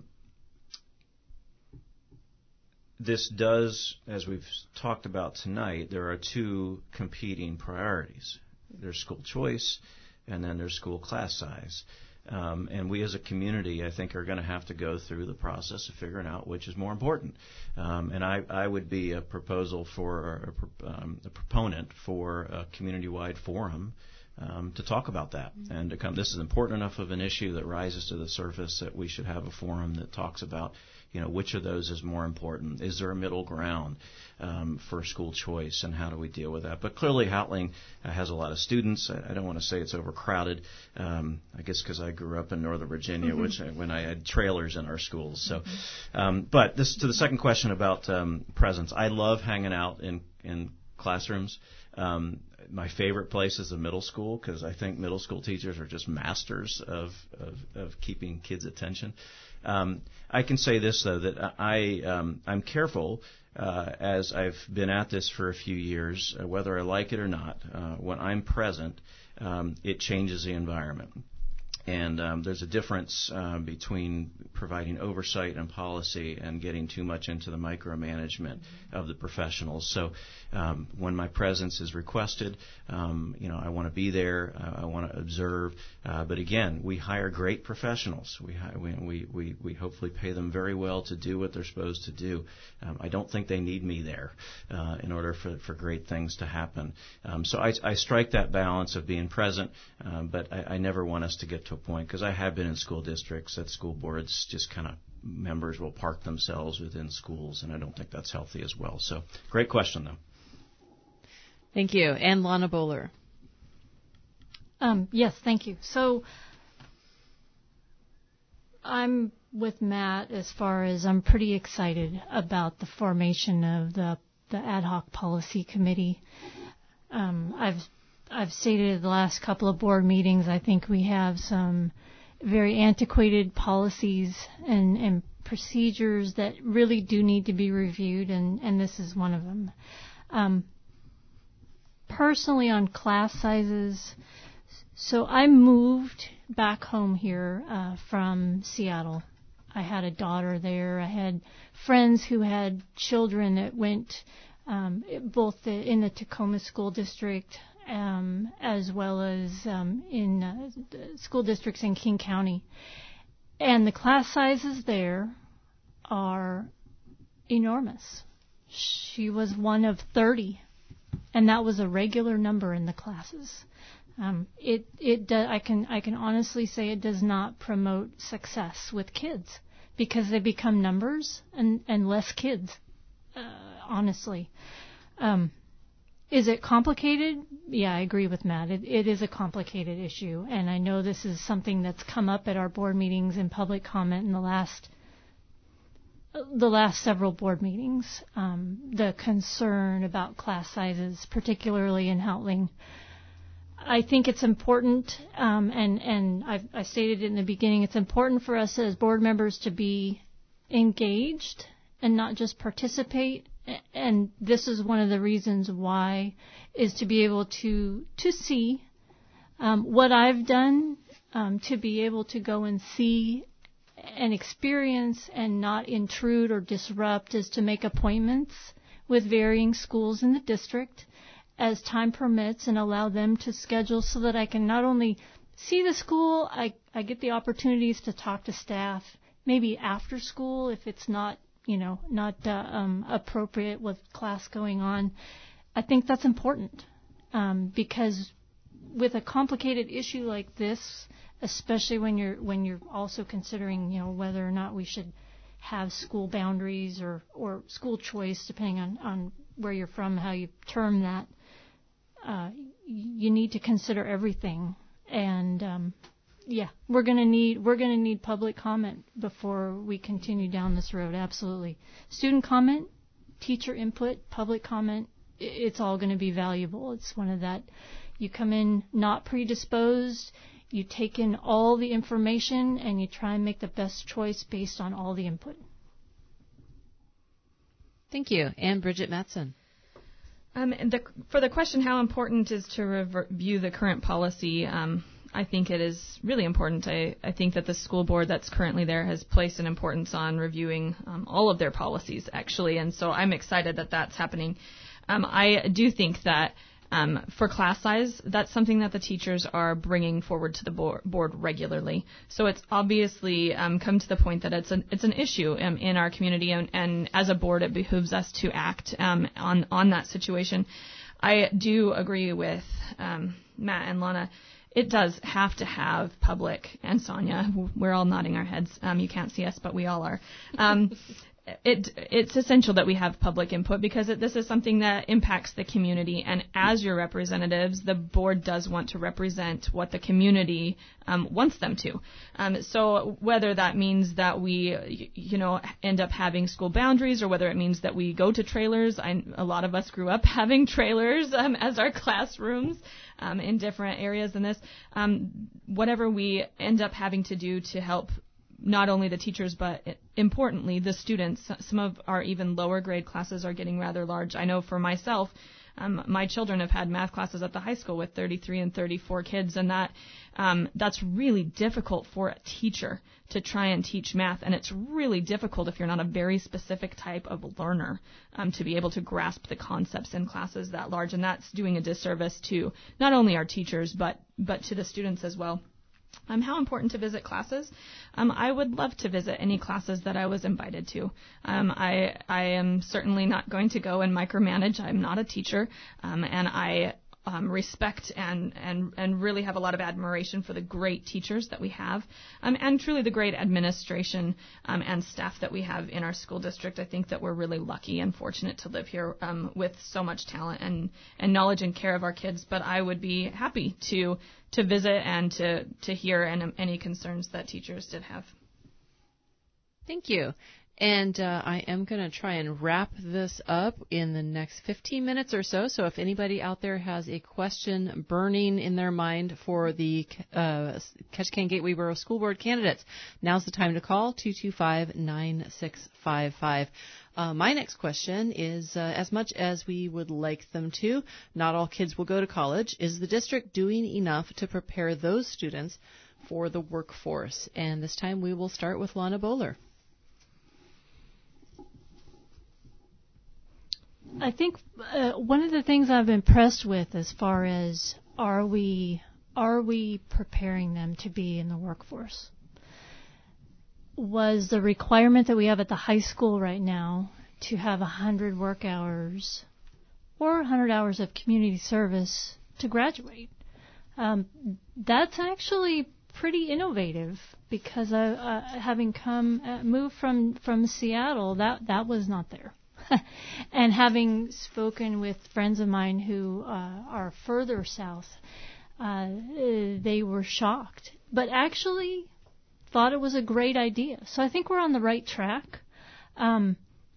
this does, as we've talked about tonight, there are two competing priorities. There's school choice, and then there's school class size. And we as a community, I think, are going to have to go through the process of figuring out which is more important. And I would be a proponent for a community-wide forum to talk about that. And to come, this is important enough of an issue that rises to the surface that we should have a forum that talks about, which of those is more important? Is there a middle ground for school choice, and how do we deal with that? But clearly, Houtling has a lot of students. I don't want to say it's overcrowded. I guess because I grew up in Northern Virginia, when I had trailers in our schools. So, but this to the second question about presence. I love hanging out in classrooms. My favorite place is the middle school because I think middle school teachers are just masters of keeping kids' attention. I can say this, though, that I'm careful as I've been at this for a few years, whether I like it or not. When I'm present, it changes the environment. And there's a difference between providing oversight and policy and getting too much into the micromanagement of the professionals. So when my presence is requested, I want to be there. I want to observe. But again, we hire great professionals. We hopefully pay them very well to do what they're supposed to do. I don't think they need me there in order for great things to happen. So I strike that balance of being present, but I never want us to get to a point, because I have been in school districts that school boards just kind of members will park themselves within schools, and I don't think that's healthy as well. So great question, though. Thank you. And Lana Bowler. Yes, thank you. So I'm with Matt as far as I'm pretty excited about the formation of the ad hoc policy committee. I've stated at the last couple of board meetings, I think we have some very antiquated policies and procedures that really do need to be reviewed, and this is one of them. Personally, on class sizes, so I moved back home here from Seattle. I had a daughter there. I had friends who had children that went both in the Tacoma School District as well as in school districts in King County. And the class sizes there are enormous. She was one of 30, and that was a regular number in the classes. I can honestly say it does not promote success with kids, because they become numbers and less kids, honestly. Is it complicated? Yeah, I agree with Matt. It is a complicated issue, and I know this is something that's come up at our board meetings and public comment in the last several board meetings. The concern about class sizes, particularly in Houtling. I think it's important, and I stated it in the beginning, it's important for us as board members to be engaged and not just participate. and this is one of the reasons why, is to be able to see what I've done, to be able to go and see and experience and not intrude or disrupt, is to make appointments with varying schools in the district as time permits and allow them to schedule so that I can not only see the school, I get the opportunities to talk to staff, maybe after school if it's not appropriate with class going on. I think that's important because with a complicated issue like this, especially when you're also considering whether or not we should have school boundaries or school choice, depending on where you're from, how you term that, you need to consider everything. And we're going to need public comment before we continue down this road. Absolutely. Student comment, teacher input, public comment, it's all going to be valuable. It's one of that. You come in not predisposed, you take in all the information, and you try and make the best choice based on all the input. Thank you. And Bridget Mattson. For the question, how important is to review the current policy, I think it is really important. I think that the school board that's currently there has placed an importance on reviewing all of their policies, actually, and so I'm excited that that's happening. I do think that for class size, that's something that the teachers are bringing forward to the board regularly. So it's obviously come to the point that it's an issue in our community, and as a board, it behooves us to act on that situation. I do agree with Matt and Lana. It does have to have public, and Sonia, we're all nodding our heads. You can't see us, but we all are. It's essential that we have public input because this is something that impacts the community. And as your representatives, the board does want to represent what the community wants them to. So whether that means that we, end up having school boundaries, or whether it means that we go to trailers. A lot of us grew up having trailers as our classrooms in different areas in this. Whatever we end up having to do to help not only the teachers, but importantly, the students. Some of our even lower grade classes are getting rather large. I know for myself, my children have had math classes at the high school with 33 and 34 kids, and that's really difficult for a teacher to try and teach math, and it's really difficult if you're not a very specific type of learner to be able to grasp the concepts in classes that large, and that's doing a disservice to not only our teachers, but to the students as well. How important to visit classes? I would love to visit any classes that I was invited to. I am certainly not going to go and micromanage. I'm not a teacher, and I respect and really have a lot of admiration for the great teachers that we have, and truly the great administration and staff that we have in our school district. I think that we're really lucky and fortunate to live here with so much talent and knowledge and care of our kids. But I would be happy to visit and to hear any concerns that teachers did have. Thank you. And I am going to try and wrap this up in the next 15 minutes or so. So if anybody out there has a question burning in their mind for the Ketchikan Gateway Borough School Board candidates, now's the time to call 225-9655. My next question is, as much as we would like them to, not all kids will go to college. Is the district doing enough to prepare those students for the workforce? And this time we will start with Lana Bowler. I think one of the things I've been impressed with as far as are we preparing them to be in the workforce was the requirement that we have at the high school right now to have 100 work hours or 100 hours of community service to graduate. That's actually pretty innovative because having moved from Seattle, that was not there. And having spoken with friends of mine who are further south, they were shocked, but actually thought it was a great idea. So I think we're on the right track. I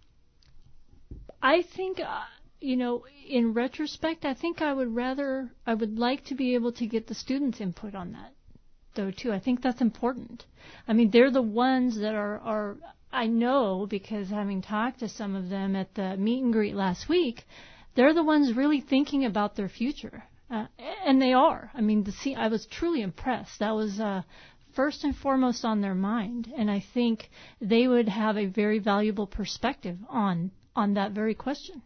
think, in retrospect, I think I would like to be able to get the students' input on that, though, too. I think that's important. I mean, they're the ones that are I know, because having talked to some of them at the meet and greet last week, they're the ones really thinking about their future. And they are. I mean, I was truly impressed. That was first and foremost on their mind. And I think they would have a very valuable perspective on that very question.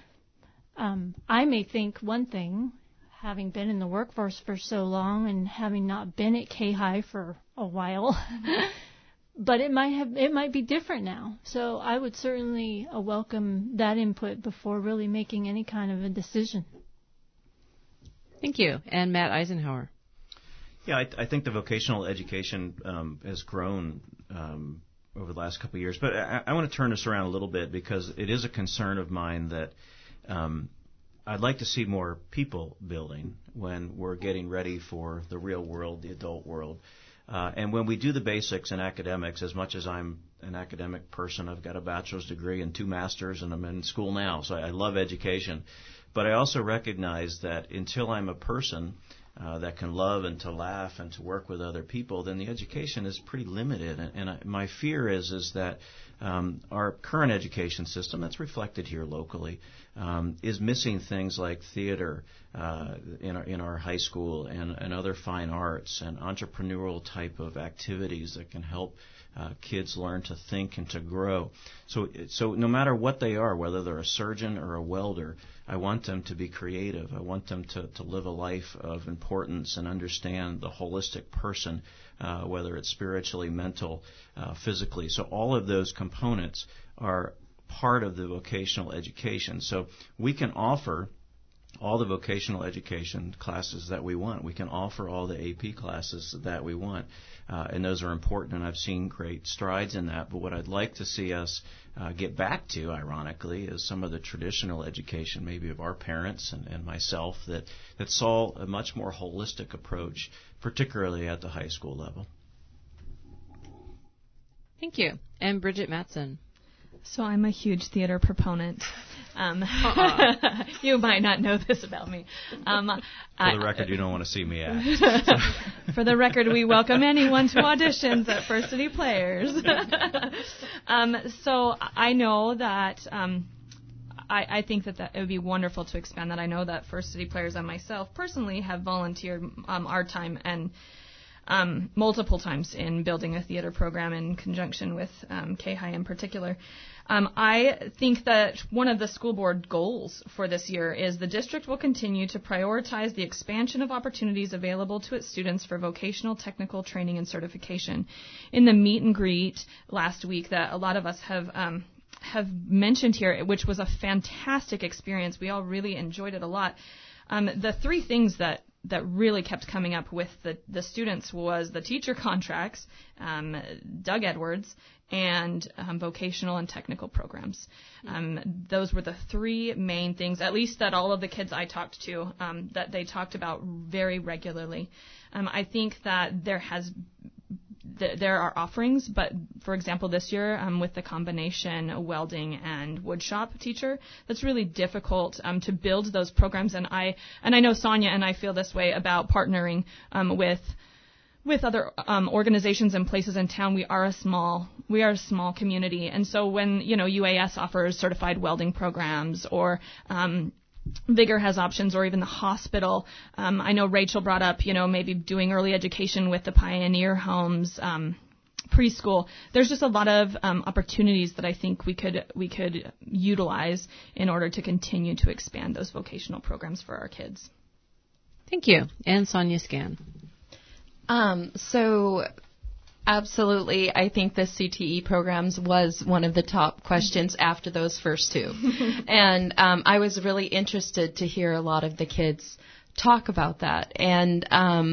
I may think one thing, having been in the workforce for so long and having not been at K-High for a while, but it might be different now. So I would certainly welcome that input before really making any kind of a decision. Thank you. And Matt Eisenhower. Yeah, I think the vocational education has grown over the last couple of years. But I want to turn this around a little bit, because it is a concern of mine that I'd like to see more people building when we're getting ready for the real world, the adult world. And when we do the basics in academics, as much as I'm an academic person, I've got a bachelor's degree and 2 masters, and I'm in school now, so I love education. But I also recognize that until I'm a person that can love and to laugh and to work with other people, then the education is pretty limited. And my fear is that our current education system, that's reflected here locally, is missing things like theater in our high school and other fine arts and entrepreneurial type of activities that can help kids learn to think and to grow. So no matter what they are, whether they're a surgeon or a welder, I want them to be creative. I want them to live a life of importance and understand the holistic person, whether it's spiritually, mental, physically. So all of those components are part of the vocational education. So we can offer all the vocational education classes that we want. We can offer all the AP classes that we want. And those are important, and I've seen great strides in that. But what I'd like to see us get back to, ironically, is some of the traditional education, maybe of our parents and myself, that saw a much more holistic approach, particularly at the high school level. Thank you. And Bridget Mattson. So I'm a huge theater proponent. You might not know this about me. For the record, you don't want to see me act. For the record, we welcome anyone to auditions at First City Players. So I know that I think that it would be wonderful to expand that. I know that First City Players and myself personally have volunteered our time and multiple times in building a theater program in conjunction with K-High in particular. I think that one of the school board goals for this year is the district will continue to prioritize the expansion of opportunities available to its students for vocational technical training and certification. In the meet and greet last week that a lot of us have mentioned here, which was a fantastic experience, we all really enjoyed it a lot. The 3 things that really kept coming up with the students was the teacher contracts, Doug Edwards, and vocational and technical programs. Those were the 3 main things, at least that all of the kids I talked to, that they talked about very regularly. I think that there are offerings, but for example, this year with the combination welding and woodshop teacher, that's really difficult to build those programs. And I know Sonia and I feel this way about partnering with other organizations and places in town. We are a small community, and so when UAS offers certified welding programs or Vigor has options, or even the hospital. I know Rachel brought up, maybe doing early education with the Pioneer Homes preschool. There's just a lot of opportunities that I think we could utilize in order to continue to expand those vocational programs for our kids. Thank you. And Sonia Scan. So absolutely, I think the CTE programs was one of the top questions after those first 2. And I was really interested to hear a lot of the kids talk about that. And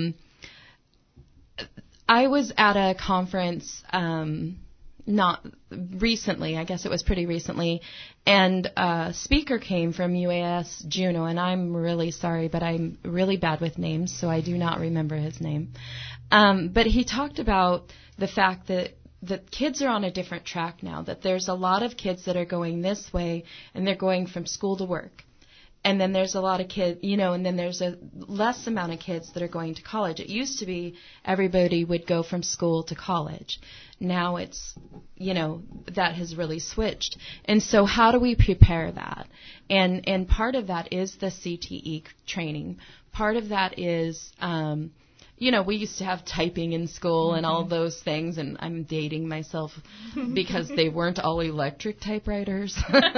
I was at a conference not recently, I guess it was pretty recently, and a speaker came from UAS Juneau, and I'm really sorry, but I'm really bad with names, so I do not remember his name. But he talked about the fact that kids are on a different track now, that there's a lot of kids that are going this way, and they're going from school to work. And then there's a lot of kids, and then there's a less amount of kids that are going to college. It used to be everybody would go from school to college. Now it's, that has really switched. And so how do we prepare that? And part of that is the CTE training. Part of that is, we used to have typing in school and all those things, and I'm dating myself because they weren't all electric typewriters.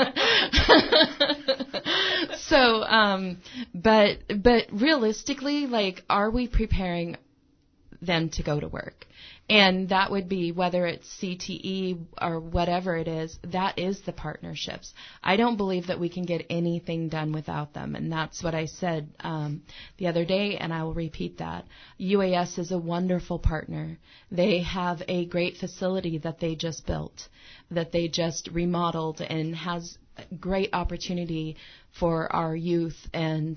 So, but realistically, are we preparing them to go to work? And that would be, whether it's CTE or whatever it is, that is the partnerships. I don't believe that we can get anything done without them. And that's what I said the other day, and I will repeat that. UAS is a wonderful partner. They have a great facility that they just built, that they just remodeled, and has great opportunity for our youth and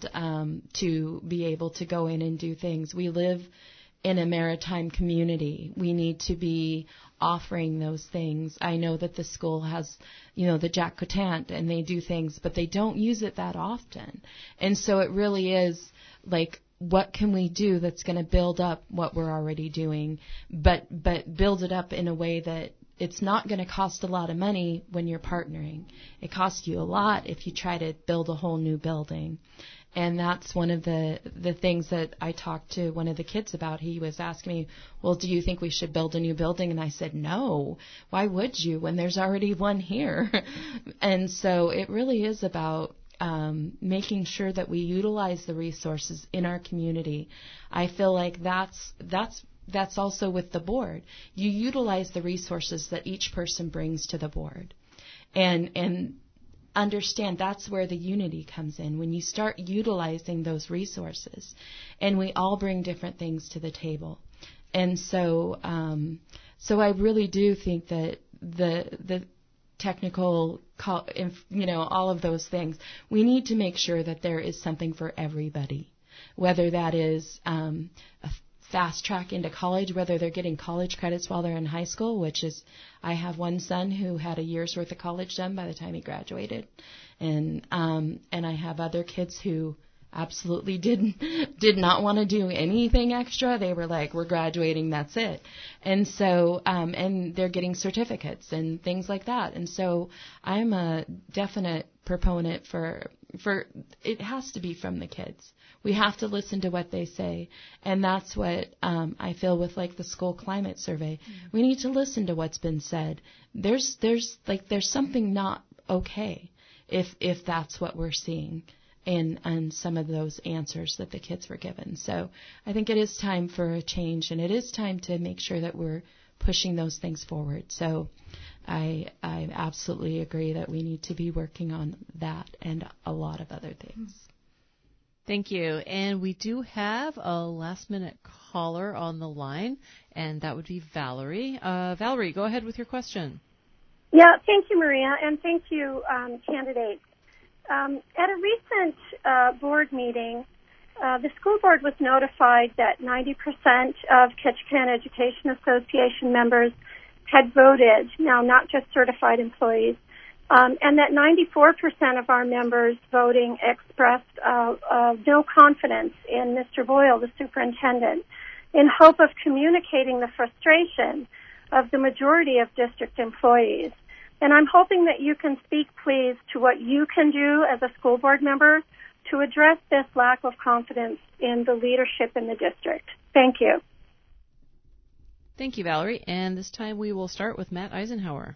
to be able to go in and do things. We live in a maritime community. We need to be offering those things. I know that the school has, the Jack Cotant, and they do things, but they don't use it that often. And so it really is what can we do that's going to build up what we're already doing, but build it up in a way that it's not going to cost a lot of money when you're partnering. It costs you a lot if you try to build a whole new building. And that's one of the things that I talked to one of the kids about. He was asking me, well, do you think we should build a new building? And I said, no. Why would you when there's already one here? And so it really is about making sure that we utilize the resources in our community. I feel like that's also with the board. You utilize the resources that each person brings to the board. And understand that's where the unity comes in, when you start utilizing those resources. And we all bring different things to the table. And so I really do think that the technical, all of those things, we need to make sure that there is something for everybody, whether that is a fast track into college, whether they're getting college credits while they're in high school, which is, I have one son who had a year's worth of college done by the time he graduated. And I have other kids who absolutely did not want to do anything extra. They were like, we're graduating, that's it. And so, and they're getting certificates and things like that. And so I'm a definite proponent for it has to be from the kids. We have to listen to what they say. And that's what I feel with the school climate survey. Mm-hmm. We need to listen to what's been said. There's something not okay if that's what we're seeing in some of those answers that the kids were given. So I think it is time for a change, and it is time to make sure that we're pushing those things forward. So I absolutely agree that we need to be working on that and a lot of other things. Thank you. And we do have a last-minute caller on the line, and that would be Valerie. Valerie, go ahead with your question. Yeah, thank you, Maria, and thank you, candidates. At a recent board meeting, the school board was notified that 90% of Ketchikan Education Association members had voted, now not just certified employees, and that 94% of our members voting expressed no confidence in Mr. Boyle, the superintendent, in hope of communicating the frustration of the majority of district employees. And I'm hoping that you can speak, please, to what you can do as a school board member to address this lack of confidence in the leadership in the district. Thank you. Thank you, Valerie. And this time we will start with Matt Eisenhower.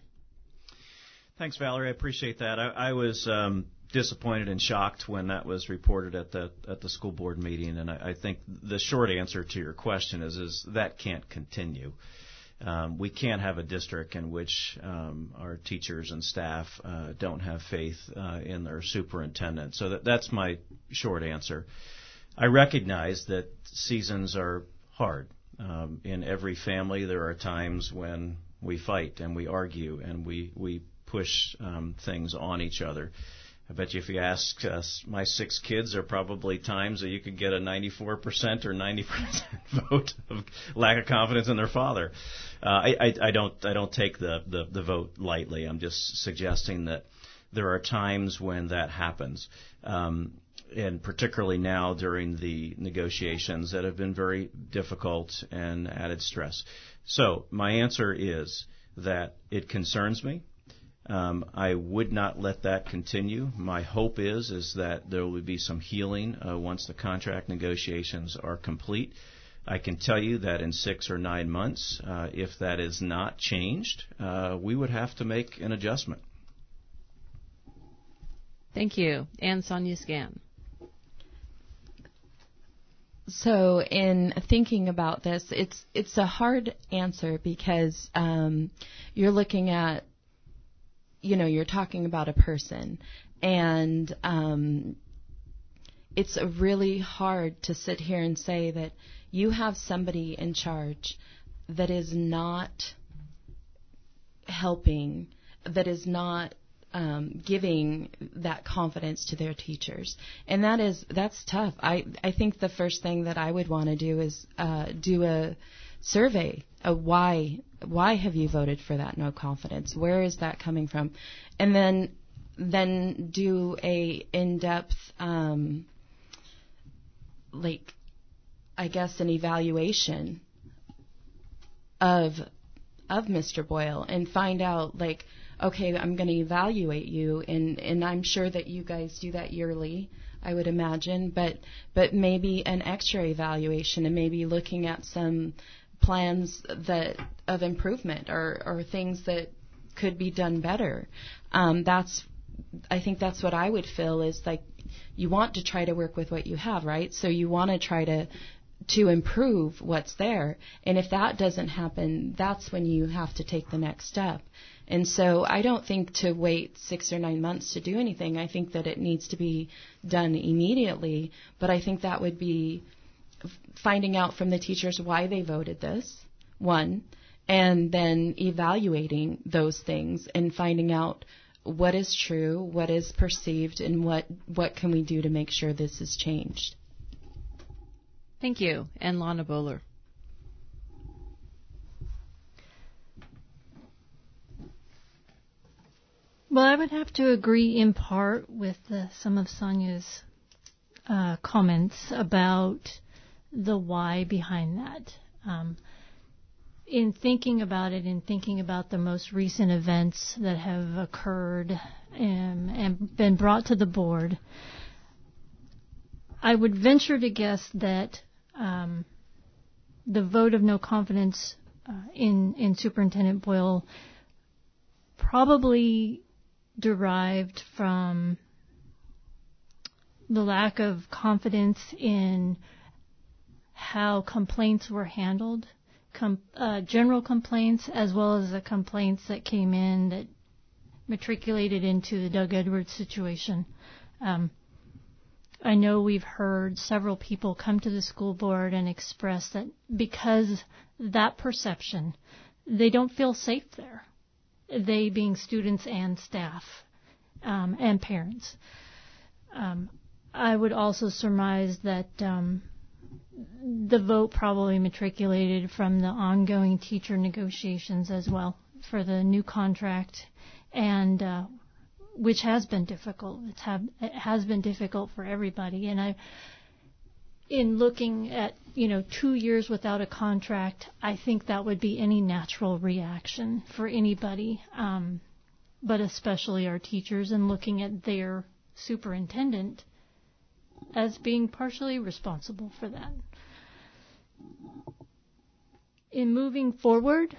Thanks, Valerie. I appreciate that. I was disappointed and shocked when that was reported at the school board meeting, and I think the short answer to your question is that can't continue. We can't have a district in which our teachers and staff don't have faith in their superintendent. So that's my short answer. I recognize that seasons are hard. In every family, there are times when we fight and we argue and we push things on each other. I bet you if you ask my 6 kids, there are probably times that you could get a 94% or 90% vote of lack of confidence in their father. I don't take the vote lightly. I'm just suggesting that there are times when that happens. and particularly now during the negotiations that have been very difficult and added stress. So my answer is that it concerns me. I would not let that continue. My hope is that there will be some healing once the contract negotiations are complete. I can tell you that in 6 or 9 months, if that is not changed, we would have to make an adjustment. Thank you. And Sonia Scan. So in thinking about this, it's a hard answer because you're looking at, you're talking about a person, and it's really hard to sit here and say that you have somebody in charge that is not helping, that is not giving that confidence to their teachers. And that's tough. I think the first thing that I would want to do is do a survey of why have you voted for that no confidence? Where is that coming from? And then do a in-depth an evaluation of Mr. Boyle and find out, okay, I'm going to evaluate you, and I'm sure that you guys do that yearly, I would imagine, but maybe an extra evaluation and maybe looking at some plans of improvement or things that could be done better. I think that's what I would feel is you want to try to work with what you have, right? So you want to try to improve what's there. And if that doesn't happen, that's when you have to take the next step. And so I don't think to wait 6 or 9 months to do anything. I think that it needs to be done immediately. But I think that would be finding out from the teachers why they voted this, one, and then evaluating those things and finding out what is true, what is perceived, and what can we do to make sure this is changed. Thank you. And Lana Bowler. Well, I would have to agree in part with some of Sonia's comments about the why behind that. In thinking about it, in thinking about the most recent events that have occurred and been brought to the board, I would venture to guess that the vote of no confidence in Superintendent Boyle probably derived from the lack of confidence in how complaints were handled, general complaints as well as the complaints that came in that matriculated into the Doug Edwards situation. I know we've heard several people come to the school board and express that because that perception, they don't feel safe there. They being students and staff and parents. I would also surmise that the vote probably matriculated from the ongoing teacher negotiations as well for the new contract, and which has been difficult. It has been difficult for everybody. And in looking at 2 years without a contract, I think that would be any natural reaction for anybody, but especially our teachers, and looking at their superintendent as being partially responsible for that. In moving forward,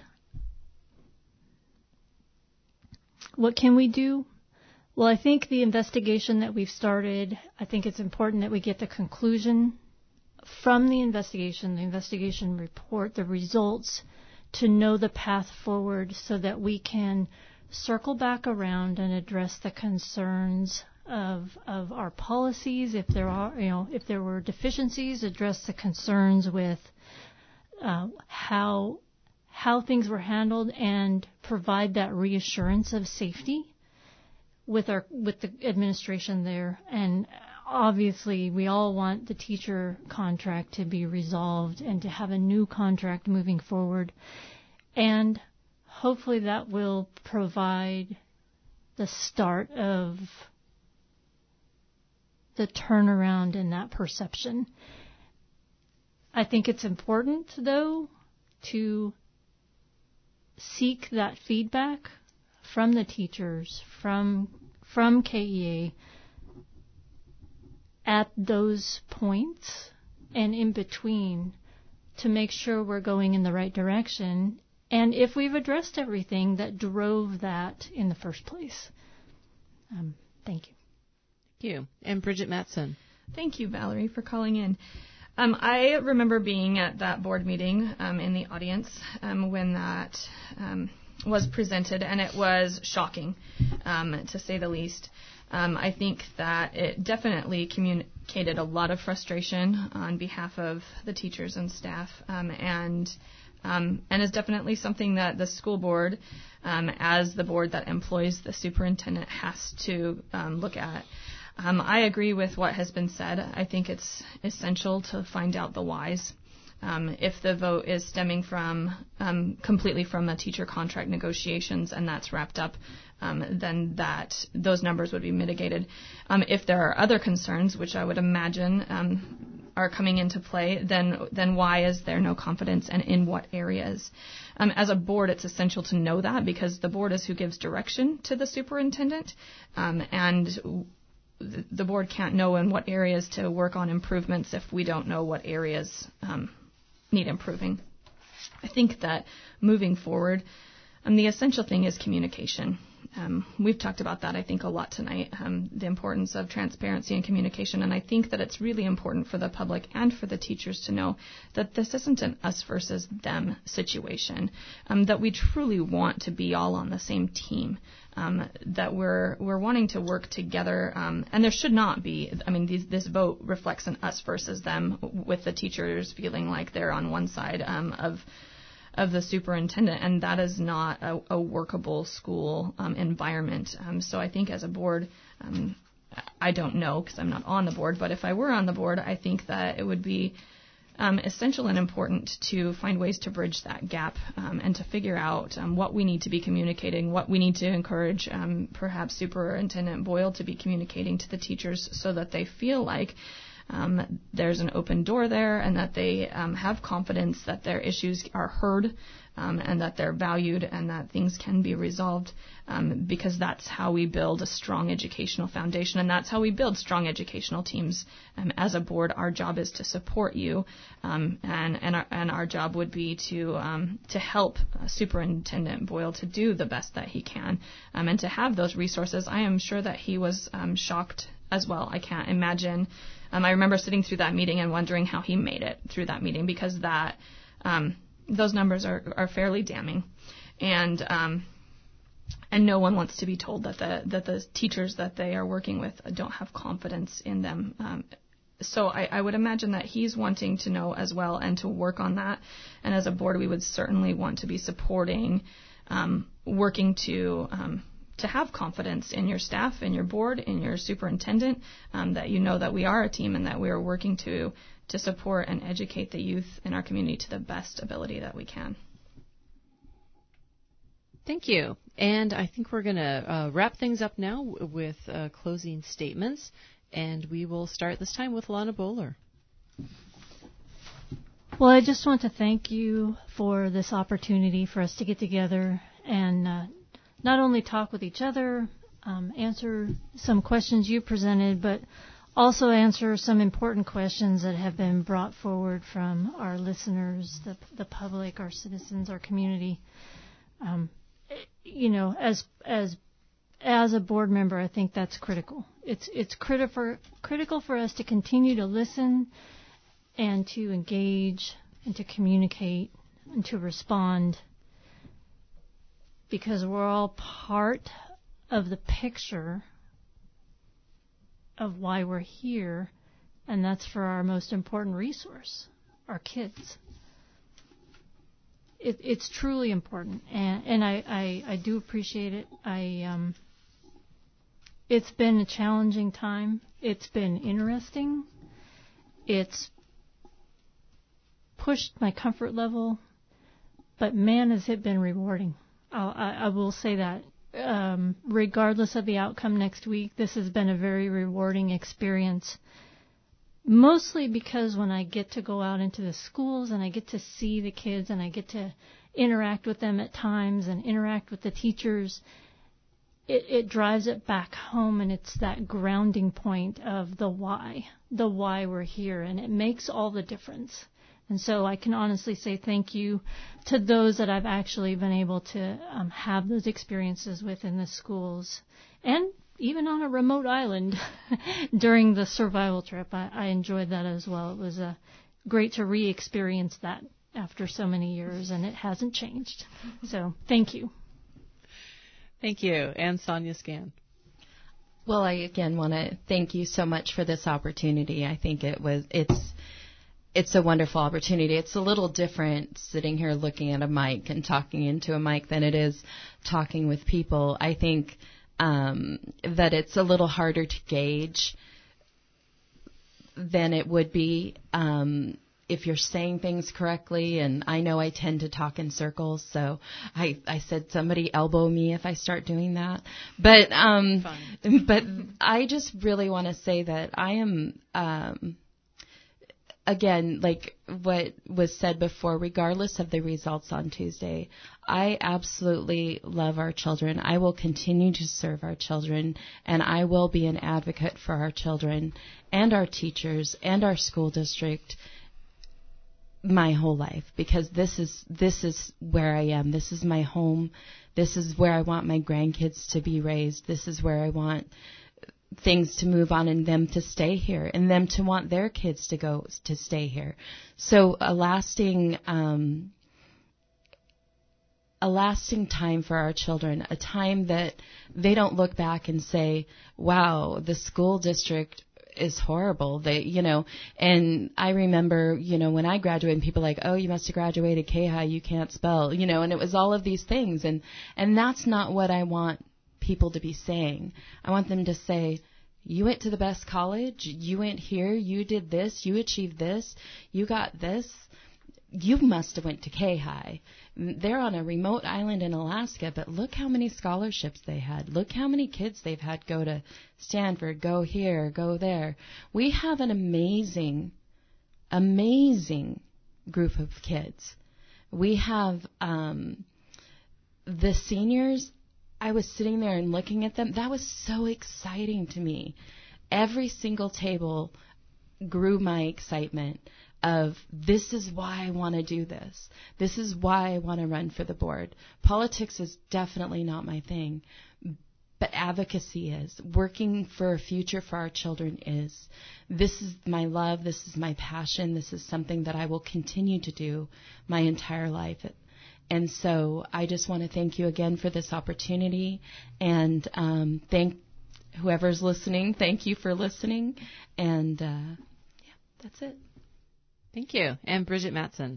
what can we do? Well, I think the investigation that we've started, I think it's important that we get the conclusion from the investigation report, the results, to know the path forward so that we can circle back around and address the concerns of our policies. If there are, if there were deficiencies, address the concerns with how things were handled, and provide that reassurance of safety with the administration there. And obviously, we all want the teacher contract to be resolved and to have a new contract moving forward. And hopefully that will provide the start of the turnaround in that perception. I think it's important, though, to seek that feedback from the teachers, from KEA at those points and in between to make sure we're going in the right direction, and if we've addressed everything that drove that in the first place. Thank you. Thank you. And Bridget Mattson. Thank you, Valerie, for calling in. I remember being at that board meeting in the audience when that was presented, and it was shocking, to say the least. I think that it definitely communicated a lot of frustration on behalf of the teachers and staff, and is definitely something that the school board, as the board that employs the superintendent, has to look at. I agree with what has been said. I think it's essential to find out the whys. If the vote is stemming from completely from the teacher contract negotiations and that's wrapped up, then those numbers would be mitigated. If there are other concerns, which I would imagine are coming into play, then why is there no confidence, and in what areas? As a board, it's essential to know that, because the board is who gives direction to the superintendent, and the board can't know in what areas to work on improvements if we don't know what areas need improving. I think that moving forward, the essential thing is communication. We've talked about that, I think, a lot tonight, the importance of transparency and communication, and I think that it's really important for the public and for the teachers to know that this isn't an us versus them situation, that we truly want to be all on the same team, that we're wanting to work together, and there should not be, this vote reflects an us versus them, with the teachers feeling like they're on one side of the superintendent, and that is not a workable school environment. So I think as a board, I don't know because I'm not on the board, but if I were on the board, I think that it would be essential and important to find ways to bridge that gap, and to figure out what we need to be communicating, what we need to encourage perhaps Superintendent Boyle to be communicating to the teachers so that they feel like there's an open door there, and that they have confidence that their issues are heard, and that they're valued, and that things can be resolved, because that's how we build a strong educational foundation, and that's how we build strong educational teams. As a board, our job is to support you, and our job would be to help Superintendent Boyle to do the best that he can, and to have those resources. I am sure that he was shocked as well. I can't imagine. I remember sitting through that meeting and wondering how he made it through that meeting, because those numbers are fairly damning, and no one wants to be told that the teachers that they are working with don't have confidence in them. So I would imagine that he's wanting to know as well, and to work on that. And as a board, we would certainly want to be supporting, working to have confidence in your staff, in your board, in your superintendent, that you know that we are a team and that we are working to support and educate the youth in our community to the best ability that we can. Thank you. And I think we're going to wrap things up now with closing statements, and we will start this time with Lana Bowler. Well, I just want to thank you for this opportunity for us to get together and not only talk with each other, answer some questions you presented, but also answer some important questions that have been brought forward from our listeners, the public, our citizens, our community. As a board member, I think that's critical. It's critical for us to continue to listen and to engage and to communicate and to respond, because we're all part of the picture of why we're here, and that's for our most important resource, our kids. It's truly important, and I do appreciate it. It's been a challenging time. It's been interesting. It's pushed my comfort level, but man, has it been rewarding. I will say that. regardless of the outcome next week, this has been a very rewarding experience. Mostly because when I get to go out into the schools and I get to see the kids and I get to interact with them at times and interact with the teachers, it drives it back home, and it's that grounding point of the why we're here, and it makes all the difference. And so I can honestly say thank you to those that I've actually been able to have those experiences with in the schools, and even on a remote island during the survival trip. I enjoyed that as well. It was great to re-experience that after so many years, and it hasn't changed. So thank you. Thank you. And Sonia Scan. Well, I again want to thank you so much for this opportunity. I think it's a wonderful opportunity. It's a little different sitting here looking at a mic and talking into a mic than it is talking with people. I think that it's a little harder to gauge than it would be if you're saying things correctly. And I know I tend to talk in circles, so I said somebody elbow me if I start doing that. But I just really want to say that I am again, like what was said before, regardless of the results on Tuesday, I absolutely love our children. I will continue to serve our children, and I will be an advocate for our children and our teachers and our school district my whole life, because this is where I am. This is my home. This is where I want my grandkids to be raised. This is where I want things to move on and them to stay here and them to want their kids to stay here. So a lasting time for our children, a time that they don't look back and say, wow, the school district is horrible. And I remember, when I graduated, and people like, oh, you must have graduated K-High, you can't spell, and it was all of these things. And that's not what I want people to be saying. I want them to say, you went to the best college, you went here, you did this, you achieved this, you got this. You must have went to K-High. They're on a remote island in Alaska, but look how many scholarships they had. Look how many kids they've had go to Stanford, go here, go there. We have an amazing, amazing group of kids. We have the seniors. I was sitting there and looking at them. That was so exciting to me. Every single table grew my excitement of, this is why I want to do this. This is why I want to run for the board. Politics is definitely not my thing, but advocacy is. Working for a future for our children is. This is my love. This is my passion. This is something that I will continue to do my entire life. And so I just want to thank you again for this opportunity, and thank whoever's listening. Thank you for listening. And that's it. Thank you. And Bridget Mattson.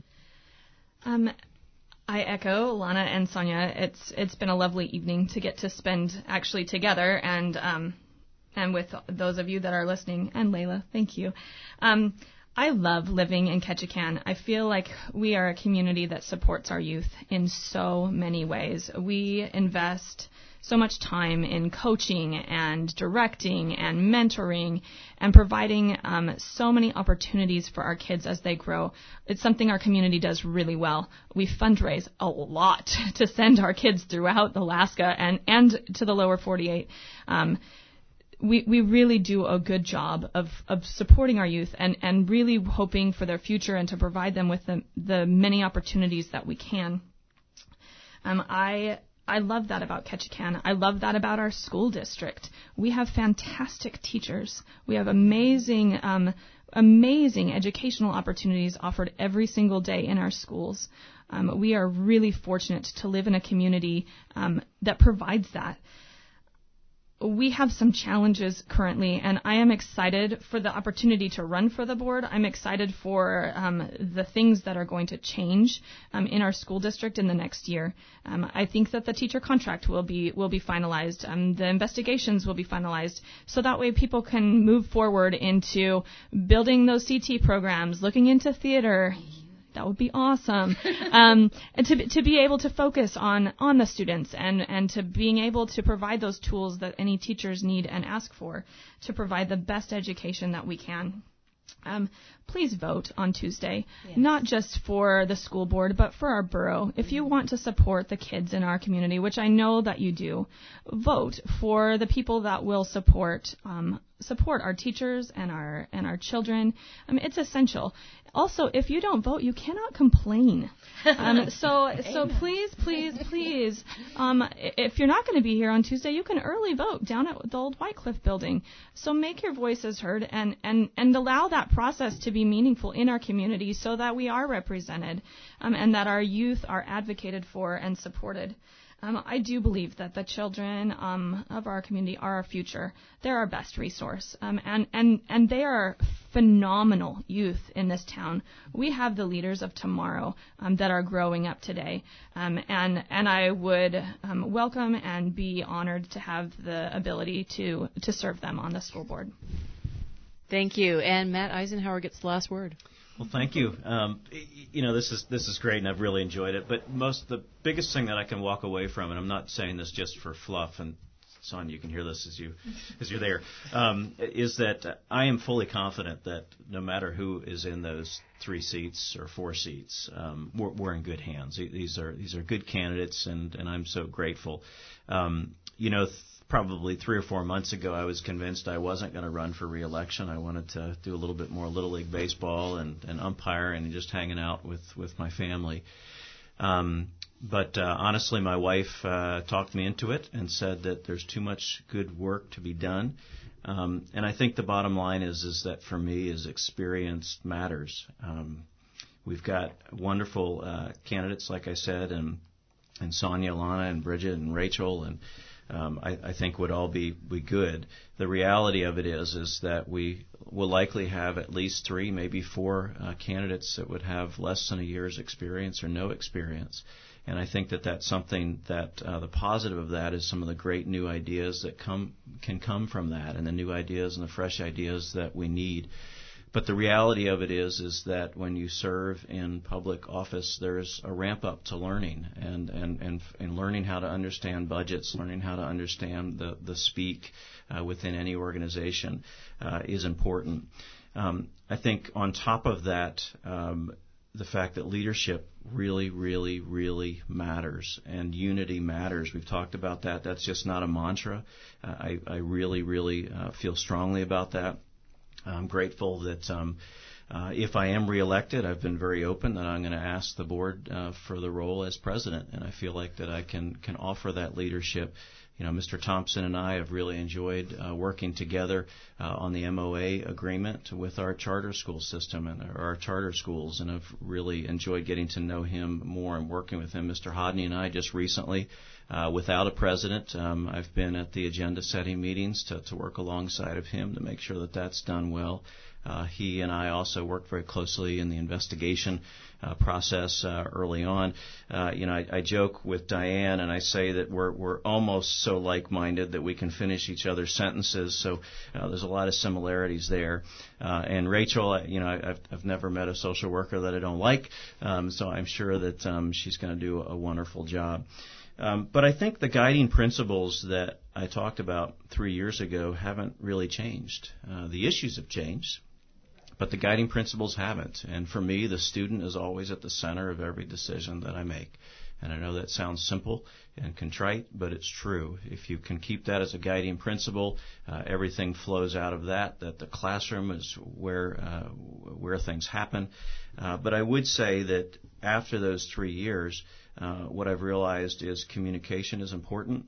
I echo Lana and Sonia. It's been a lovely evening to get to spend actually together, and with those of you that are listening, and Layla, thank you. I love living in Ketchikan. I feel like we are a community that supports our youth in so many ways. We invest so much time in coaching and directing and mentoring and providing so many opportunities for our kids as they grow. It's something our community does really well. We fundraise a lot to send our kids throughout Alaska and to the lower 48. We really do a good job of supporting our youth and really hoping for their future and to provide them with the many opportunities that we can. I love that about Ketchikan. I love that about our school district. We have fantastic teachers. We have amazing educational opportunities offered every single day in our schools. We are really fortunate to live in a community that provides that. We have some challenges currently, and I am excited for the opportunity to run for the board. I'm excited for the things that are going to change in our school district in the next year. I think that the teacher contract will be finalized. The investigations will be finalized, so that way people can move forward into building those CT programs, looking into theater. that would be awesome. And to be able to focus on the students and to being able to provide those tools that any teachers need and ask for to provide the best education that we can. Please vote on Tuesday, not just for the school board, but for our borough. If you want to support the kids in our community, which I know that you do, vote for the people that will support our teachers and our children. It's essential. Also, if you don't vote, you cannot complain. So please, if you're not going to be here on Tuesday, you can early vote down at the old Whitecliff building. So make your voices heard and allow that process to be meaningful in our community so that we are represented and that our youth are advocated for and supported. I do believe that the children of our community are our future. They're our best resource, and they are phenomenal youth in this town. We have the leaders of tomorrow that are growing up today, and I would welcome and be honored to have the ability to serve them on the school board. Thank you. And Matt Eisenhower gets the last word. Well, thank you. This is great, and I've really enjoyed it. But the biggest thing that I can walk away from, and I'm not saying this just for fluff, and Sonia, you can hear this as you're there, is that I am fully confident that no matter who is in those 3 seats or 4 seats, we're in good hands. These are good candidates, and I'm so grateful. Probably 3 or 4 months ago, I was convinced I wasn't going to run for re-election. I wanted to do a little bit more Little League baseball and umpiring and just hanging out with my family. But honestly, my wife talked me into it and said that there's too much good work to be done. And I think the bottom line is that for me is experience matters. We've got wonderful candidates, like I said, and Sonia, Lana, and Bridget, and Rachel, and I think would all be good. The reality of it is that we will likely have at least 3, maybe 4 candidates that would have less than a year's experience or no experience. And I think that that's something that the positive of that is some of the great new ideas that can come from that, and the new ideas and the fresh ideas that we need. But the reality of it is that when you serve in public office, there's a ramp up to learning and learning how to understand budgets, learning how to understand the speak within any organization is important. I think on top of that, the fact that leadership really, really, really matters, and unity matters. We've talked about that. That's just not a mantra. I really, really feel strongly about that. I'm grateful that if I am reelected, I've been very open that I'm going to ask the board for the role as president, and I feel like that I can offer that leadership. Mr. Thompson and I have really enjoyed working together on the MOA agreement with our charter school system and our charter schools, and I've really enjoyed getting to know him more and working with him. Mr. Hodney and I just recently, without a president, I've been at the agenda setting meetings to work alongside of him to make sure that that's done well. He and I also worked very closely in the investigation process early on. I joke with Diane and I say that we're almost so like-minded that we can finish each other's sentences. So there's a lot of similarities there. And Rachel, I've never met a social worker that I don't like, so I'm sure that she's going to do a wonderful job. But I think the guiding principles that I talked about 3 years ago haven't really changed. The issues have changed, but the guiding principles haven't. And for me, the student is always at the center of every decision that I make. And I know that sounds simple and contrite, but it's true. If you can keep that as a guiding principle, everything flows out of that the classroom is where things happen. But I would say that after those 3 years, what I've realized is communication is important.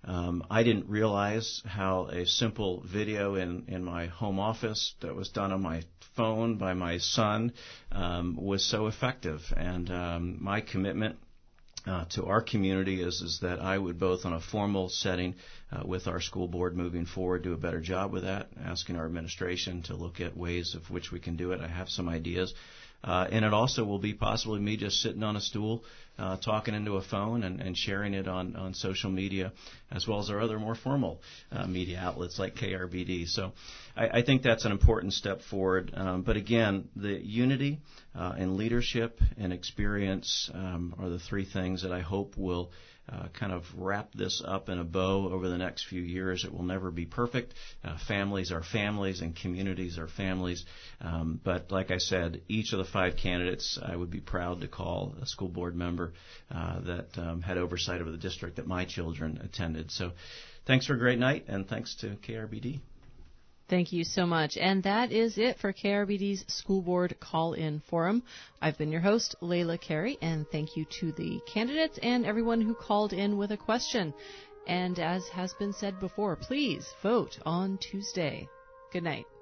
I didn't realize how a simple video in my home office that was done on my phone by my son was so effective. And my commitment to our community is that I would, both on a formal setting with our school board moving forward, do a better job with that, asking our administration to look at ways of which we can do it. I have some ideas. And it also will be possibly me just sitting on a stool talking into a phone and sharing it on social media, as well as our other more formal media outlets like KRBD. So I think that's an important step forward. But again, the unity and leadership and experience are the three things that I hope will kind of wrap this up in a bow over the next few years. It will never be perfect. Families are families and communities are families. But like I said, each of the 5 candidates I would be proud to call a school board member that had oversight over the district that my children attended. So thanks for a great night, and thanks to KRBD. Thank you so much. And that is it for KRBD's School Board Call-In Forum. I've been your host, Layla Carey, and thank you to the candidates and everyone who called in with a question. And as has been said before, please vote on Tuesday. Good night.